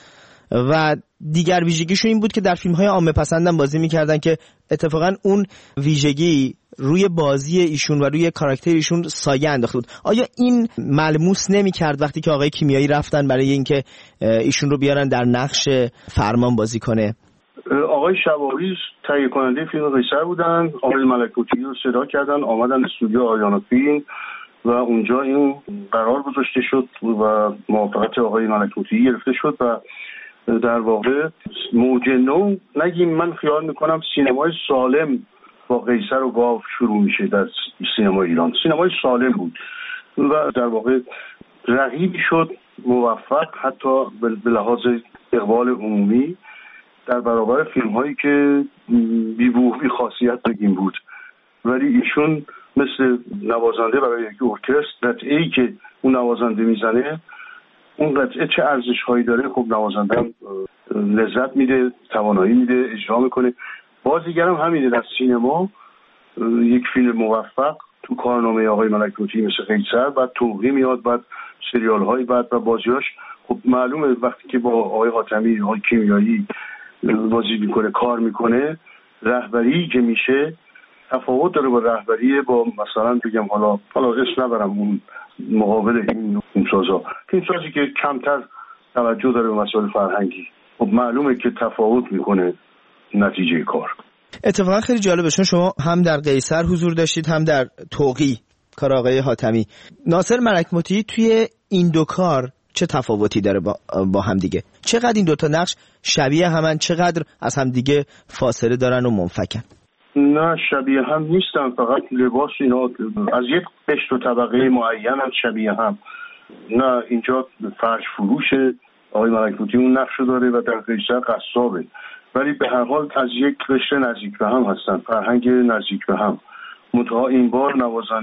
و دیگر ویژگیشون این بود که در فیلم‌های عامه پسندم بازی می‌کردن که اتفاقا اون ویژگی روی بازی ایشون و روی کاراکتر ایشون سایه انداخته بود. آیا این ملموس نمی‌کرد وقتی که آقای کیمیایی رفتن برای اینکه ایشون رو بیارن در نقش فرمان بازی کنه؟ آقای شواهی تهیه کننده فیلم قیصر بودن، آقای ملک مطیعی رو صدا کردن، آمدن استودیو آریانا فیلم و اونجا این قرار گذاشته شد و موافقت آقای ملک مطیعی گرفته شد و در واقع موج نو نگیم، من خیال میکنم سینمای سالم با قیصر و گاو شروع میشه در سینمای ایران. سینمای سالم بود و در واقع رقیبی شد موفق حتی به لحاظ اقبال عمومی در برابر فیلم هایی که بی‌بوه بی خاصیت بگیم بود، ولی ایشون مثل نوازنده برای یک ارکستر قطعه‌ای که اون نوازنده میزنه اون قطعه چه ارزش هایی داره، خب نوازنده هم لذت میده، توانایی میده، اجرا میکنه. بازیگرم همینه، در سینما یک فیلم موفق تو کارنامه آقای ملک موطی مثل قیصر، بعد توقی میاد، بعد سریال های بعد و بازیاش. خب معلومه وقتی که با آقای حاتمی آقای کیمیایی بازی میکنه، کار میکنه، رهبری که میشه تفاوت داره با رهبری با مثلا بگم حالا اسم نبرم اون مقابل این فیلمسازا، فیلمسازی که کمتر توجه داره به مسائل فرهنگی. خب معلومه که تفاوت میکنه نتیجه کار. اتفاقا خیلی جالبه، چون شما هم در قیصر حضور داشتید هم در توقی کار آقای حاتمی. ناصر ملک موطی توی این دو کار چه تفاوتی داره با هم دیگه؟ چقدر این دوتا نقش شبیه همن، چقدر از هم دیگه فاصله دارن و منفکن؟ نه شبیه هم نیستن، فقط لباس اینا از یک قشر و طبقه معین هم شبیه هم. نه اینجا فرش فروشه، آقای ملک موطی اون نقشو داره و در قیصر قصابه، ولی به هر حال از یک قشر نزدیک به هم هستن، فرهنگ نزدیک به هم. منتها این بار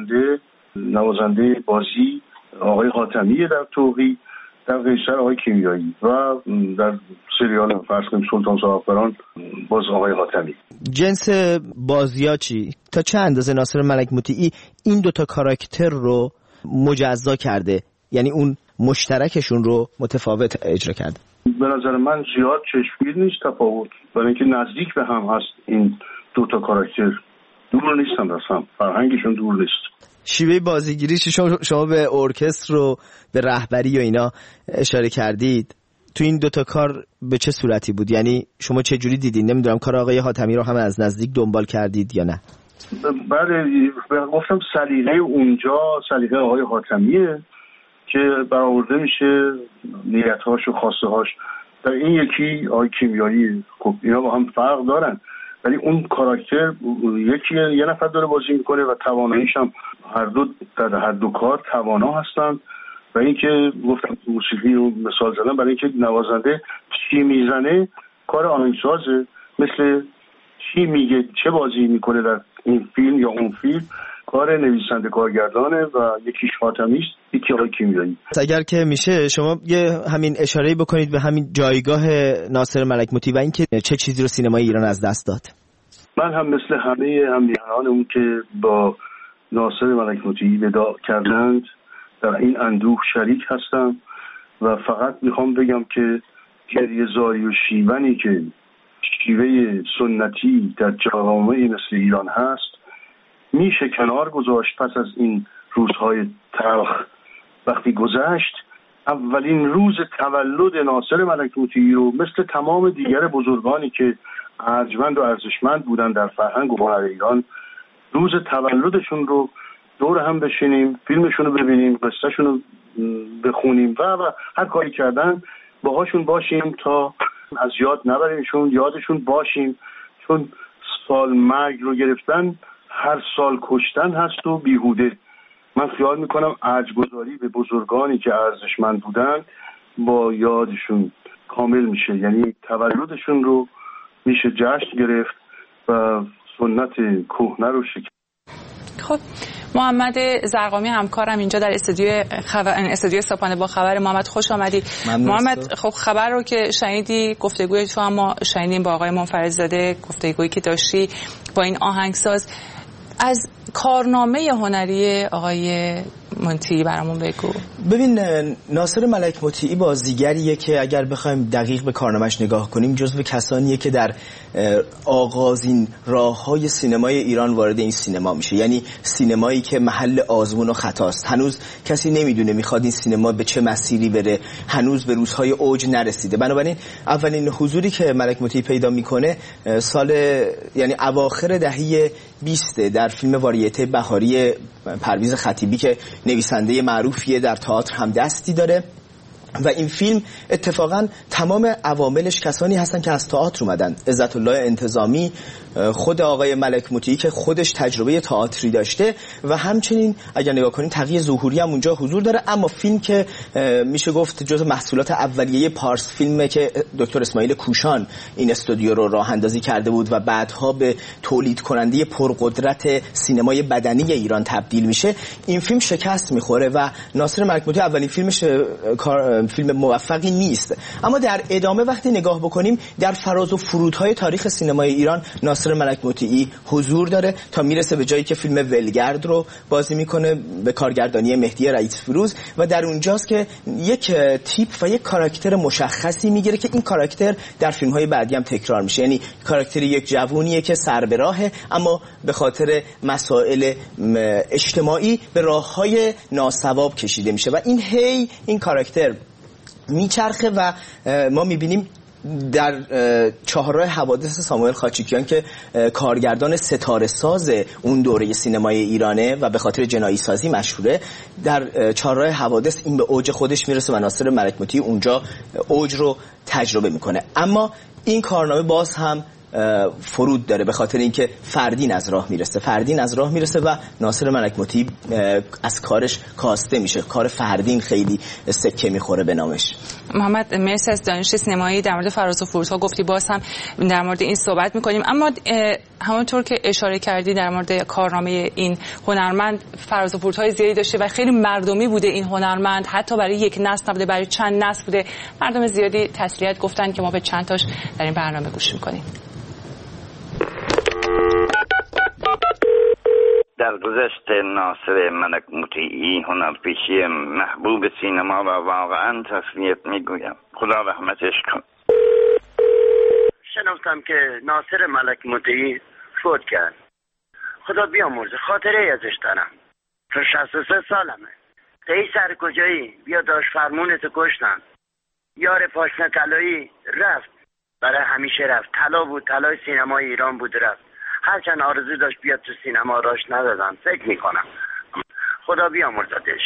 نوازنده بازی آقای حاتمی در توقی، در قیصر آقای کیمیایی و در سریال فرض کنیم سلطان زعفران باز آقای حاتمی. جنس بازی‌ها چی؟ تا چه اندازه ناصر ملک موطی این دوتا کاراکتر رو مجزا کرده، یعنی اون مشترکشون رو متفاوت اجرا کرده؟ به نظر من زیاد چشمگیر نیست تفاوت، برای اینکه نزدیک به هم هست این دوتا کاراکتر، دور نیستن اصلا، فرهنگشون دور نیست. شیوه بازیگیریش شما به ارکستر و به رهبری و اینا اشاره کردید، تو این دوتا کار به چه صورتی بود؟ یعنی شما چه جوری دیدین؟ نمیدونم کار آقای حاتمی رو هم از نزدیک دنبال کردید یا نه؟ بله گفتم سلیقه اونجا سلیقه آقای حاتمیه که برآورده میشه، نیت‌هاش و خواسته‌هاش. در این یکی آقای کیمیایی، خب اینا با هم فرق دارن، ولی اون کاراکتر یه نفر داره بازی میکنه و تواناییش هم هر دو کار توانا هستن. و اینکه گفتم موسیقی رو مثال زدم برای اینکه نوازنده چی میزنه کار آهنگسازه، مثل چی میگه چه بازی میکنه در این فیلم یا اون فیلم کار نویسنده کارگردانه و یکیش حاتمی است، یکی آقای کیمیایی. اگر که میشه شما یه همین اشاره بکنید به همین جایگاه ناصر ملک موطی و اینکه چه چیزی رو سینمای ایران از دست داد. من هم مثل همه همیهنانمون که با ناصر ملک موطی وداع کردند در این اندوه شریک هستم و فقط میخوام بگم که گریه‌زاری و شیونی که شیوه سنتی در جوامعی مثل ایران هست میشه کنار گذاشت. پس از این روزهای تلخ وقتی گذشت، اولین روز تولد ناصر ملک موطی رو مثل تمام دیگر بزرگانی که ارجمند و ارزشمند بودن در فرهنگ و هنر ایران، روز تولدشون رو دور هم بشینیم، فیلمشون رو ببینیم، قصهشون رو بخونیم و هر کاری کردن باهاشون باشیم تا از یاد نبریمشون، یادشون باشیم، چون سال مرگ رو گرفتن هر سال کشتن هست و بیهوده. من خیال میکنم ارجگذاری به بزرگانی که ارزشمند بودن با یادشون کامل میشه، یعنی تولدشون رو میشه جشن گرفت و سنت کهنه رو شکست. خب محمد زرقامی همکارم اینجا در استودیو صبحانه با خبر. محمد خوش آمدی. محمد خب خبر رو که شنیدی، گفتگوی تو هم ما شنیدیم با آقای منفردزاده، گفتگویی که داشتی با این آهنگساز. از کارنامه هنری آقای موطی برامون بگو. ببین ناصر ملک موطی بازیگریه که اگر بخوایم دقیق به کارنامه‌اش نگاه کنیم جزو کسانیه که در آغازین راه‌های سینمای ایران وارد این سینما میشه، یعنی سینمایی که محل آزمون و خطاست. هنوز کسی نمیدونه میخواد این سینما به چه مسیری بره، هنوز به روزهای اوج نرسیده. بنابراین اولین حضوری که ملک موطی پیدا میکنه یعنی اواخر دهه 20 در فیلم واریته بهاری پرویز خطیبی که نویسنده معروفیه، در تئاتر هم دستی داره و این فیلم اتفاقا تمام عواملش کسانی هستن که از تئاتر اومدن. عزت الله انتظامی، خود آقای ملک موطی که خودش تجربه تئاتری داشته و همچنین اگر نگاه کنین تقی ظهوری هم اونجا حضور داره. اما فیلم که میشه گفت جزو محصولات اولیه پارس فیلمه که دکتر اسماعیل کوشان این استودیو رو راه اندازی کرده بود و بعدها به تولید کننده پرقدرت سینمای بدنی ایران تبدیل میشه. این فیلم شکست میخوره و ناصر ملک موطی اولین فیلمش فیلم موفقی نیست. اما در ادامه وقتی نگاه بکنیم در فراز و فرودهای تاریخ سینمای ایران ناصر ملک مطیعی حضور داره تا میرسه به جایی که فیلم ولگرد رو بازی میکنه به کارگردانی مهدی رئیس فیروز و در اونجاست که یک تیپ و یک کاراکتر مشخصی میگیره که این کاراکتر در فیلم‌های بعدی هم تکرار میشه. یعنی کاراکتر یک جوونیه که سر به راهه اما به خاطر مسائل اجتماعی به راههای ناصواب کشیده میشه و این کاراکتر میچرخه و ما میبینیم در چهارراه حوادث ساموئل خاچیکیان که کارگردان ستاره ساز اون دوره سینمای ایرانه و به خاطر جنایی سازی مشهوره، در چهارراه حوادث این به اوج خودش میرسه و ناصر ملک مطیعی اونجا اوج رو تجربه میکنه. اما این کارنامه باز هم فرود داره به خاطر اینکه فردین از راه میرسه و ناصر ملک مطیعی از کارش کاسته میشه. کار فردین خیلی سکه میخوره به نامش. محمد مرسی از دانش سینمایی. در مورد فراز و فرودها گفتی، باز هم در مورد این صحبت میکنیم. اما همونطور که اشاره کردی در مورد کارنامه این هنرمند فراز و فرودهای زیادی داشته و خیلی مردمی بوده این هنرمند، حتی برای یک نسل نبوده، برای چند نسل بوده. مردم زیادی تسلیت گفتن که ما به چند تاش در این برنامه گوش میکنیم. در گذشت ناصر ملک مطیعی هنرپیشه محبوب سینما و واقعا تسلیت میگویم. خدا رحمتش کن. شنفتم که ناصر ملک مطیعی فوت کرد. خدا بیامرزه، خاطره ازش دارم. تو 63 سالمه. ای سر کجایی؟ بیا داشت فرمونتو کشتن. یار پاشنه طلایی رفت، برای همیشه رفت. طلا بود، طلای سینمای ایران بود، رفت. هرچند آرزو داشت بیاد تو سینما، راش ندادم. فکر میکنم خدا بیامرزدش.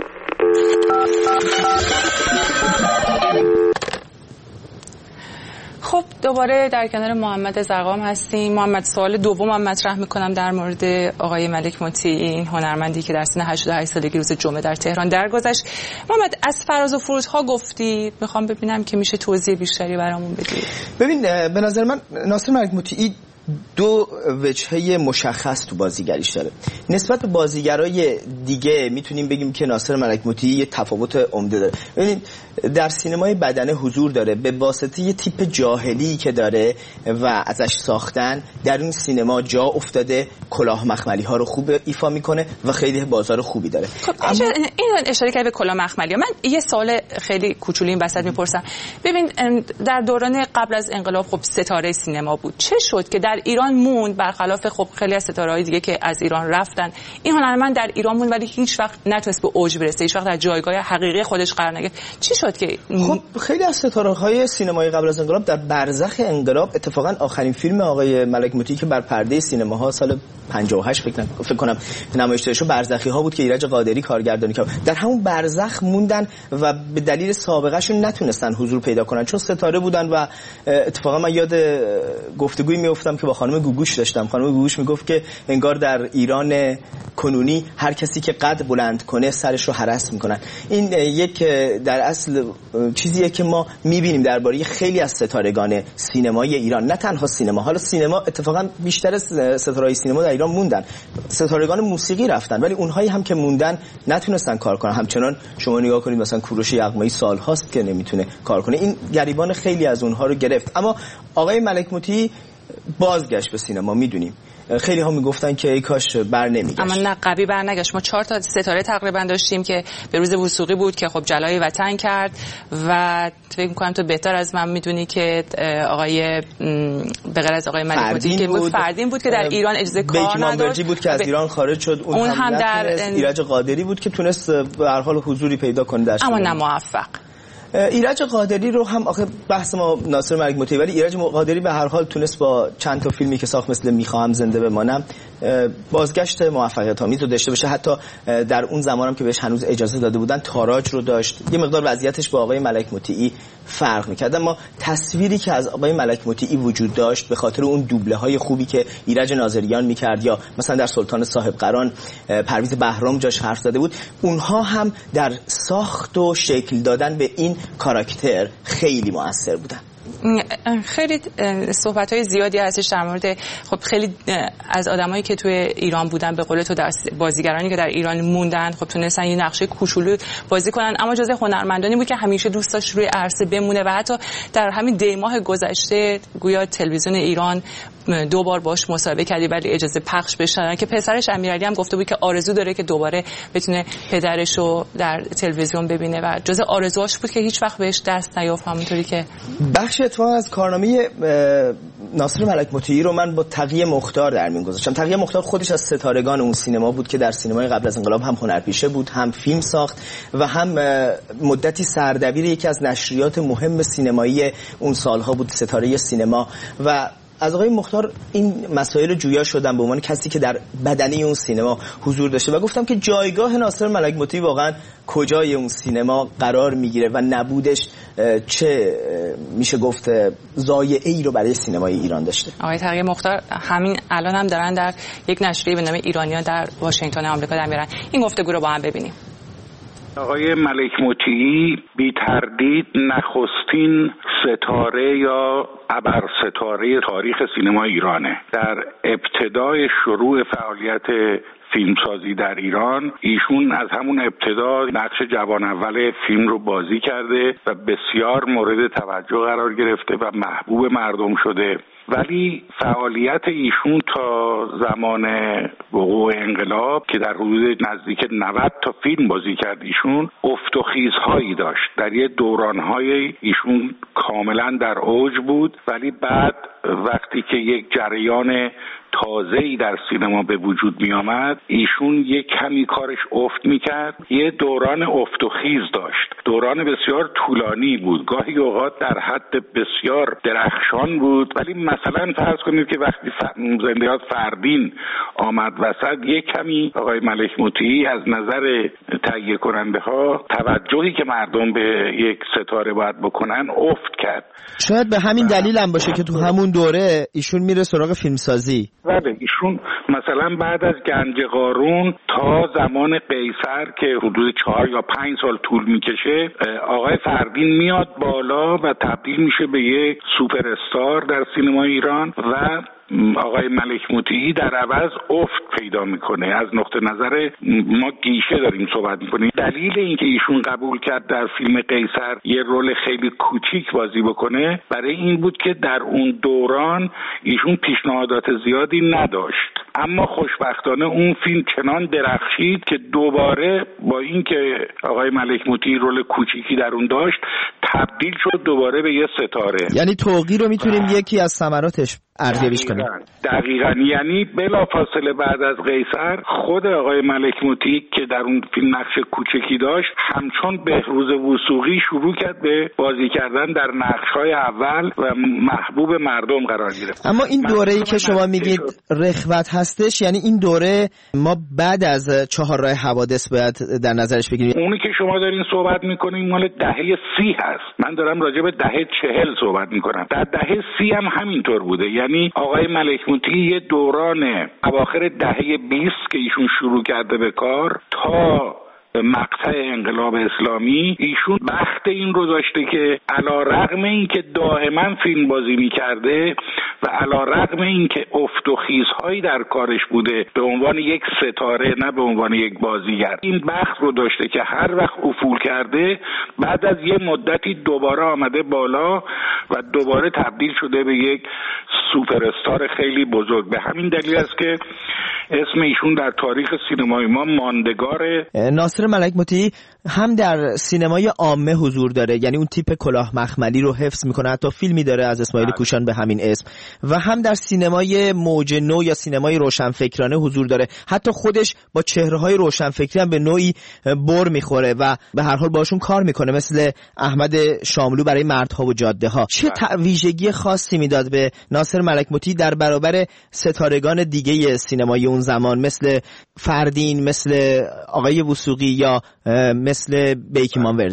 خب دوباره در کنار محمد زرقام هستیم. محمد، سوال دومم مطرح میکنم در مورد آقای ملک مطیعی، این هنرمندی که در سن 88 سالگی روز جمعه در تهران درگذشت. محمد، از فراز و فرودها گفتی، میخوام ببینم که میشه توضیح بیشتری برامون بدی. ببین، به نظر من ناصر ملک مطیعی دو وجهه مشخص تو بازیگریش داره. نسبت به بازیگرای دیگه میتونیم بگیم که ناصر ملک مطیعی یه تفاوت عمده داره. ببینید در سینمای بدنه حضور داره به واسطه یه تیپ جاهلی که داره و ازش ساختن در اون سینما جا افتاده، کلاه مخملی ها رو خوب ایفا میکنه و خیلی بازار خوبی داره. خب این اشاره کرد به کلاه مخملی. من یه سوال خیلی کوچولو این وسط میپرسم. ببین در دوران قبل از انقلاب خب ستاره سینما بود. چه شد که در ایران موند برخلاف خب خیلی از ستاره‌های دیگه که از ایران رفتن؟ این هنرمند در ایران موند ولی هیچ وقت نتونست به اوج برسه، هیچ وقت در جایگاه حقیقی خودش قرار نگرفت. چی شد که خب خیلی از ستاره‌های سینمای قبل از انقلاب در برزخ انقلاب، اتفاقا آخرین فیلم آقای ملک مطیعی که بر پرده سینماها سال 58 فکر کنم نمایش داشت برزخی‌ها بود که ایرج قادری کارگردانی کرد. در همون برزخ موندن و به دلیل سابقه‌شون نتونستن حضور پیدا کنن چون ستاره بودن. و اتفاقا من یاد گفتگویی میافتم که با خانم گوگوش داشتم. خانم گوگوش میگفت که انگار در ایران کنونی هر کسی که قد بلند کنه سرش رو هرس میکنن. این یک در اصل چیزیه که ما میبینیم درباره خیلی از ستارگان سینمای ایران، نه تنها سینما. حالا سینما اتفاقا بیشتر ستارهای سینما در ایران موندن، ستارگان موسیقی رفتن، ولی اونهایی هم که موندن نتونستن کار کنن. همچنان شما نگاه کنید مثلا کوروش یغمایی سال هاست که نمیتونه کار کنه. این گریبان خیلی از اونها رو گرفت. اما آقای ملک مطیعی بازگشت به سینما. میدونیم خیلی ها میگفتن که ای کاش بر نمیگشت، اما نه، قوی بر نگشت. ما 4 تا ستاره تقریبا داشتیم که به روز وثوقی بود که خب جلای وطن کرد و فکر می‌کنم تو بهتر از من میدونی که آقای به غیر از آقای ملک مطیعی که بود فردین بود که در ایران اجازه کار نداشت، بود که از ایران خارج شد. اون هم در ایرج قادری بود که تونست به هر حال حضوری پیدا کنه در اما نه موفق. ایرج قادری رو هم آخه بحث ما ناصر ملک مطیعی، ولی ایرج قادری به هر حال تونست با چند تا فیلمی که ساخت مثل میخواهم زنده بمانم بازگشت موفقیت آمیز رو داشته باشه. حتی در اون زمانم که بهش هنوز اجازه داده بودن تاراج رو داشت. یه مقدار وضعیتش با آقای ملک مطیعی فرق می‌کرد، اما تصویری که از آقای ملک مطیعی وجود داشت به خاطر اون دوبله های خوبی که ایرج ناظریان می‌کرد یا مثلا در سلطان صاحب قران پرویز بهرام جاش حرف زده بود، اونها هم در ساخت و شکل دادن به این کاراکتر خیلی مؤثر بودن. خیلی صحبت‌های زیادی هستش در مورد خب خیلی از آدمایی که توی ایران بودن، به قول تو در بازیگرانی که در ایران موندن، خب تونستن یه نقشه کوچولو بازی کنن، اما جزء هنرمندانی بود که همیشه دوست داشت روی عرصه بمونه و حتی در همین دیماه گذشته گویا تلویزیون ایران 2 بار باش مصاحبه کردی ولی اجازه پخش بهش ندادن که پسرش امیرعلی هم گفته بود که آرزو داره که دوباره بتونه پدرش رو در تلویزیون ببینه و جزء آرزوهاش بود که هیچ وقت بهش دست نیافت. همونطوری که بخش اتفاقا از کارنامه ناصر ملک مطیعی رو من با تقی مختار در میون گذاشتم. تقی مختار خودش از ستارگان اون سینما بود که در سینمای قبل از انقلاب هم هنرپیشه بود، هم فیلم ساخت و هم مدتی سردبیر یکی از نشریات مهم سینمایی اون سالها بود، ستاره سینما. و از آقای مختار این مسائل رو جویا شدم به عنوان کسی که در بدنه اون سینما حضور داشته و گفتم که جایگاه ناصر ملک مطیعی واقعا کجای اون سینما قرار میگیره و نبودش چه میشه گفت ضایعه‌ای رو برای سینمای ایران داشته. آقای تقی مختار همین الان هم دارن در یک نشریه به نام ایرانیان در واشنگتن آمریکا در میرن. این گفتگو رو با هم ببینیم. آقای ملک مطیعی بی تردید نخستین ستاره یا ابر ستاره تاریخ سینما ایرانه. در ابتدای شروع فعالیت فیلمسازی در ایران ایشون از همون ابتدا نقش جوان اول فیلم رو بازی کرده و بسیار مورد توجه قرار گرفته و محبوب مردم شده. ولی فعالیت ایشون تا زمان وقوع انقلاب که در حدود نزدیک 90 تا فیلم بازی کرد ایشون افت و خیزهایی داشت. در یه دورانهای ایشون کاملا در اوج بود ولی بعد وقتی که یک جریان تازه‌ای در سینما به وجود می آمد ایشون یک کمی کارش افت می کرد. یه دوران افت و خیز داشت، دوران بسیار طولانی بود، گاهی اوقات در حد بسیار درخشان بود. ولی مثلا فرض کنید که وقتی زندیات فردین آمد وسط یک کمی آقای ملک مطیعی از نظر تهیه کننده ها توجهی که مردم به یک ستاره باید بکنن افت کرد. شاید به همین دلیل هم باشه که تو همون دوره ایشون میره سراغ فیلمسازی. بله، ایشون مثلا بعد از گنج قارون تا زمان قیصر که حدود 4 یا 5 سال طول میکشه آقای فردین میاد بالا و تبدیل میشه به یک سوپر استار در سینما ایران و آقای ملک مطیعی در عوض افت پیدا میکنه. از نقطه نظر ما گیشه داریم صحبت میکنیم. دلیل اینکه ایشون قبول کرد در فیلم قیصر یه رول خیلی کوچیک بازی بکنه برای این بود که در اون دوران ایشون پیشنهادات زیادی نداشت، اما خوشبختانه اون فیلم چنان درخشید که دوباره با اینکه آقای ملک مطیعی رول کوچیکی در اون داشت تبدیل شد دوباره به یه ستاره. یعنی توقی رو میتونیم یکی از ثمراتش ارزیابیش کنیم. دقیقاً. یعنی بلافاصله بعد از قیصر خود آقای ملک مطیعی که در اون فیلم نقش کوچکی داشت همچون بهروز وثوقی شروع کرد به بازی کردن در نقش‌های اول و محبوب مردم قرار گرفت. اما این دوره‌ای که شما میگید رخوت هستش، یعنی این دوره ما بعد از 4 راه حوادث باید در نظرش بگیریم. اونی که شما دارین صحبت میکنین مال دهه 30 هست. من دارم راجع به دهه 40 صحبت میکنم. در دهه 30 هم همینطور بوده. یعنی آقای ملک مطیعی یه دوران اواخر دهه 20 که ایشون شروع کرده به کار تا مقطع انقلاب اسلامی ایشون بخت این رو داشته که علیرغم اینکه دائما فیلم بازی میکرده و علیرغم اینکه افت و خیزهایی در کارش بوده به عنوان یک ستاره نه به عنوان یک بازیگر، این بخت رو داشته که هر وقت افول کرده بعد از یه مدتی دوباره آمده بالا و دوباره تبدیل شده به یک سوپر استار خیلی بزرگ. به همین دلیل است که اسم ایشون در تاریخ سینمای ما ماندگاره. ناصر ملک مطیعی هم در سینمای عامه حضور داره، یعنی اون تیپ کلاه مخملی رو حفظ میکنه، حتی فیلمی داره از اسماعیل کوشان به همین اسم، و هم در سینمای موج نو یا سینمای روشنفکرانه حضور داره. حتی خودش با چهره‌های روشنفکری هم به نوعی بر میخوره و به هر حال باشون کار میکنه، مثل احمد شاملو برای مردها و جاده ها. چه ویژگی خاصی میداد به ناصر ملک مطیعی در برابر ستارگان دیگه سینمای اون زمان مثل فردین، مثل آقای وثوقی یا مثل بیک مانوردی؟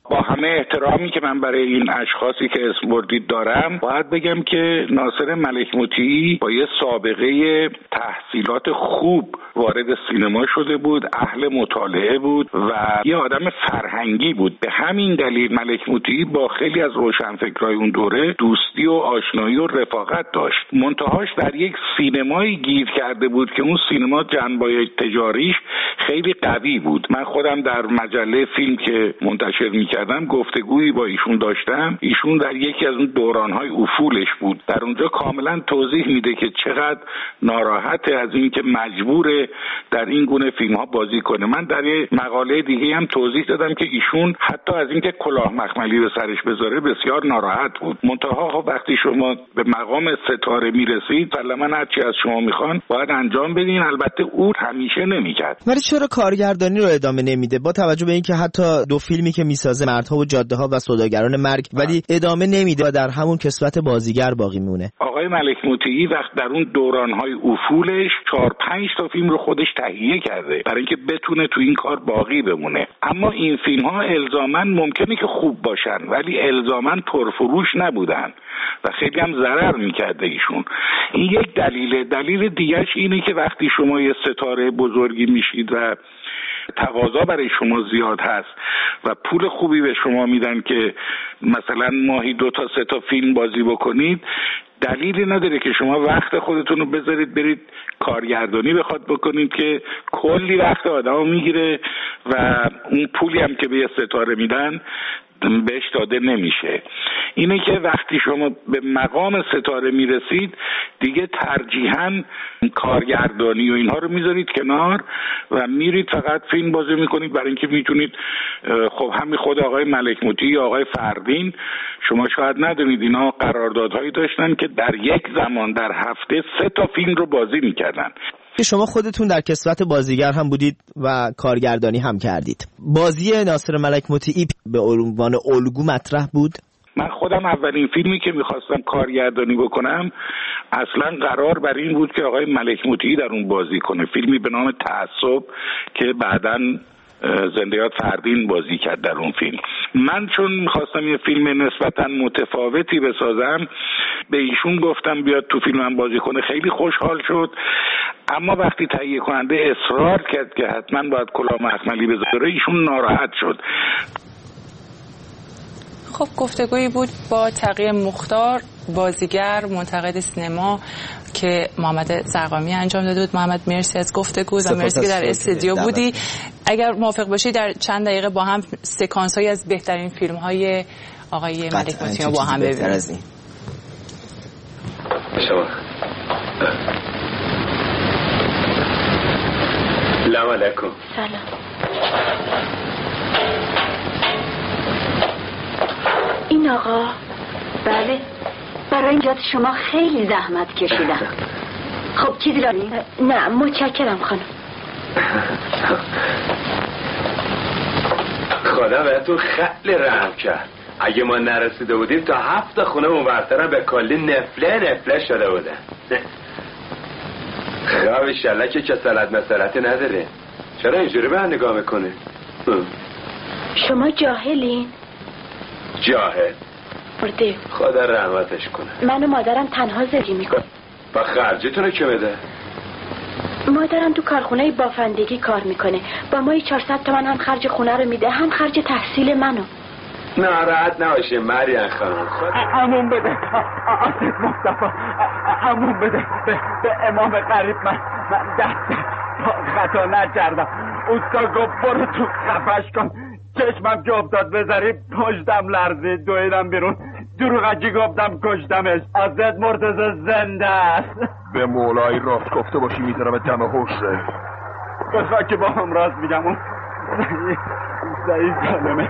با همه احترامی که من برای این اشخاصی که اسم بردید دارم، باید بگم که ناصر ملک مطیعی با یه سابقه تحصیلات خوب وارد سینما شده بود، اهل مطالعه بود و یه آدم فرهنگی بود. به همین دلیل ملک مطیعی با خیلی از روشنفکرای اون دوره دوستی و آشنایی و رفاقت داشت. منتهاش در یک سینمایی گیر کرده بود که اون سینما جنبه‌های تجاریش خیلی قوی بود. من خودم در مجله فیلم که منتشر می‌کردم گفتگویی با ایشون داشتم. ایشون در یکی از اون دوران‌های افولش بود. در اونجا کاملا توضیح میده که چقدر ناراحته از این که مجبوره در این گونه فیلم‌ها بازی کنه. من در یه مقاله دیگه هم توضیح دادم که ایشون حتی از این که کلاه مخملی به سرش بذاره بسیار ناراحت بود. منتها وقتی شما به مقام ستاره میرسید، مثلا هرچی از شما میخوان باید انجام بدین. البته او همیشه نمیکرد. ولی چرا کارگردانی رو ادامه نمیده؟ با توجه به اینکه حتی دو فیلمی که میسازه، مردها و جاده‌ها و سوداگران مرگ، ولی ادامه نمیده و در همون کسوت بازیگر باقی میمونه. آقای ملک مطیعی وقت در اون دوران‌های افولش 4-5 تا فیلم رو خودش تهیه کرده برای اینکه بتونه تو این کار باقی بمونه. اما این فیلم‌ها الزاماً ممکنه که خوب باشن ولی الزاماً پرفروش نبودن و خیلی هم ضرر میکرده ایشون. این یک دلیله. دلیل دیگه‌اش اینه که وقتی شما یه ستاره بزرگی میشید و تقاضا برای شما زیاد هست و پول خوبی به شما میدن که مثلا ماهی 2 تا 3 تا فیلم بازی بکنید، دلیلی نداره که شما وقت خودتون رو بذارید برید کارگردانی بخواد بکنید که کلی وقت آدمو میگیره و اون پولی هم که به یه ستاره میدن بهش داده نمیشه. اینه که وقتی شما به مقام ستاره میرسید دیگه ترجیحاً کارگردانی و اینها رو میذارید کنار و میرید فقط فیلم بازی میکنید برای اینکه میتونید. خب همین خود آقای ملک مطیعی، آقای فردین، شما شاید ندونید اینا قراردادهایی داشتن که در یک زمان در هفته 3 تا فیلم رو بازی میکردن. شما خودتون در کسوت بازیگر هم بودید و کارگردانی هم کردید. بازی ناصر ملک مطیعی به عنوان الگو مطرح بود؟ من خودم اولین فیلمی که میخواستم کارگردانی بکنم اصلا قرار بر این بود که آقای ملک مطیعی در اون بازی کنه. فیلمی به نام تعصب که بعداً زندیات فردین بازی کرد در اون فیلم. من چون میخواستم یه فیلم نسبتاً متفاوتی بسازم به ایشون گفتم بیاد تو فیلمم بازی کنه. خیلی خوشحال شد. اما وقتی تهیه کننده اصرار کرد که حتما باید کلاه مخملی بذاره ایشون ناراحت شد. خب گفتگویی بود با تقی مختار، بازیگر، منتقد سینما که محمد زرقامی انجام داده بود. محمد مرسی از گفتگو و مرسی که در استودیو بودی. اگر موافق باشی در چند دقیقه با هم سکانس‌هایی از بهترین فیلم‌های آقای ملک مطیعی با هم ببینیم. سلام علیکم. سلام. این آقا؟ بله، برای اینجا شما خیلی زحمت کشیدم. خب چیزی داری؟ نه متشکرم خانم. خدا بهتون خیلی رحم کرد. اگه ما نرسیده بودیم تا 7 خونه اونورترم به کلی نفله شده بودن. خب ایشالله که کسالت مسالتی نداره. چرا اینجوری به هم نگاه میکنه؟ شما جاهلین؟ جاهل؟ برده خدا رحمتش کنه. من و مادرم تنها زندگی میکنم. با خرجتونه که بده؟ مادرم تو کارخونه بافندگی کار میکنه. با ما 400 تومن هم خرج خونه رو میده هم خرج تحصیل منو. ناراحت نباشه مریم خانم. عموم بده آصف مصطفی، عموم بده به امام قریب. من دست خطا نکردم. اوستا گفت برو تو خفش کن. چشمم که افتاد بذاری پشتم لرزید دویدم بیرون. دروغجی گفتم کشتمش. حضرت مرتضی زنده است. به مولای راست گفته باشی میذارم دم حوشه. بخواه که با هم راست میگم. اون ضعیف ظالمه.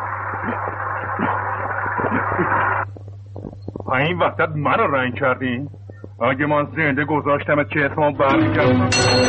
این وقتت من رو رنگ کردی؟ اگه من زنده گذاشتمت که اسمم برمیگردم.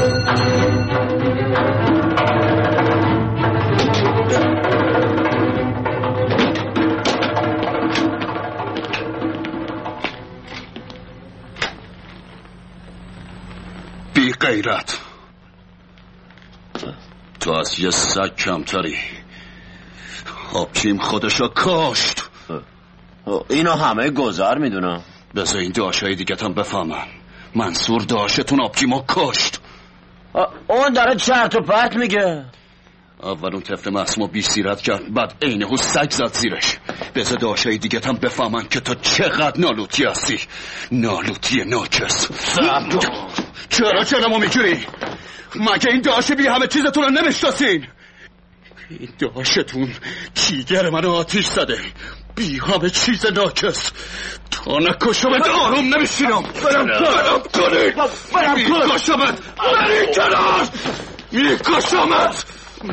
بی غیرت، تو از یه سگ کمتری. آبجیم خودشو کشت. اینو همه گذر میدونم. بذار این داشتای دیگه تم بفهمن. منصور داشتون آبجیمو کشت. اون داره چرت و پرت میگه. اول اون طفل معصومو بی سیرت کرد، بعد عینه‌هو سگ زد زیرش. بذار داشتای دیگه تم بفهمن که تو چقدر نالوتی هستی. نالوتی ناکس. چرا ما میگیری؟ مگه این داشت بی همه چیزتون رو نمیشناسین؟ این داشتون چیگر منو آتیش زده، بی همه چیز ناکس. تا نکشمت آروم نمیشینم. برم کنید میکشمت. برید کنار. میکشمت.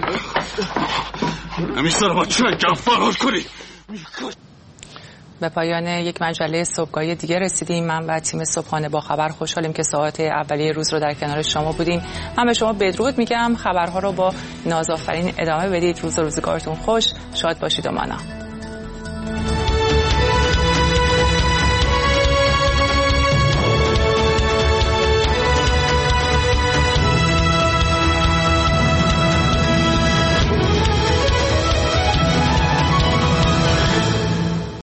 نمیذارم با چنگم فرار کنی. به پایان یک مجله صبحگاهی دیگه رسیدیم. من و تیم صبحانه با خبر خوشحالیم که ساعات اولیه روز رو در کنار شما بودیم. من به شما بدرود میگم. خبرها رو با نازآفرین ادامه بدید. روز و روزگارتون خوش. شاد باشید و مانا.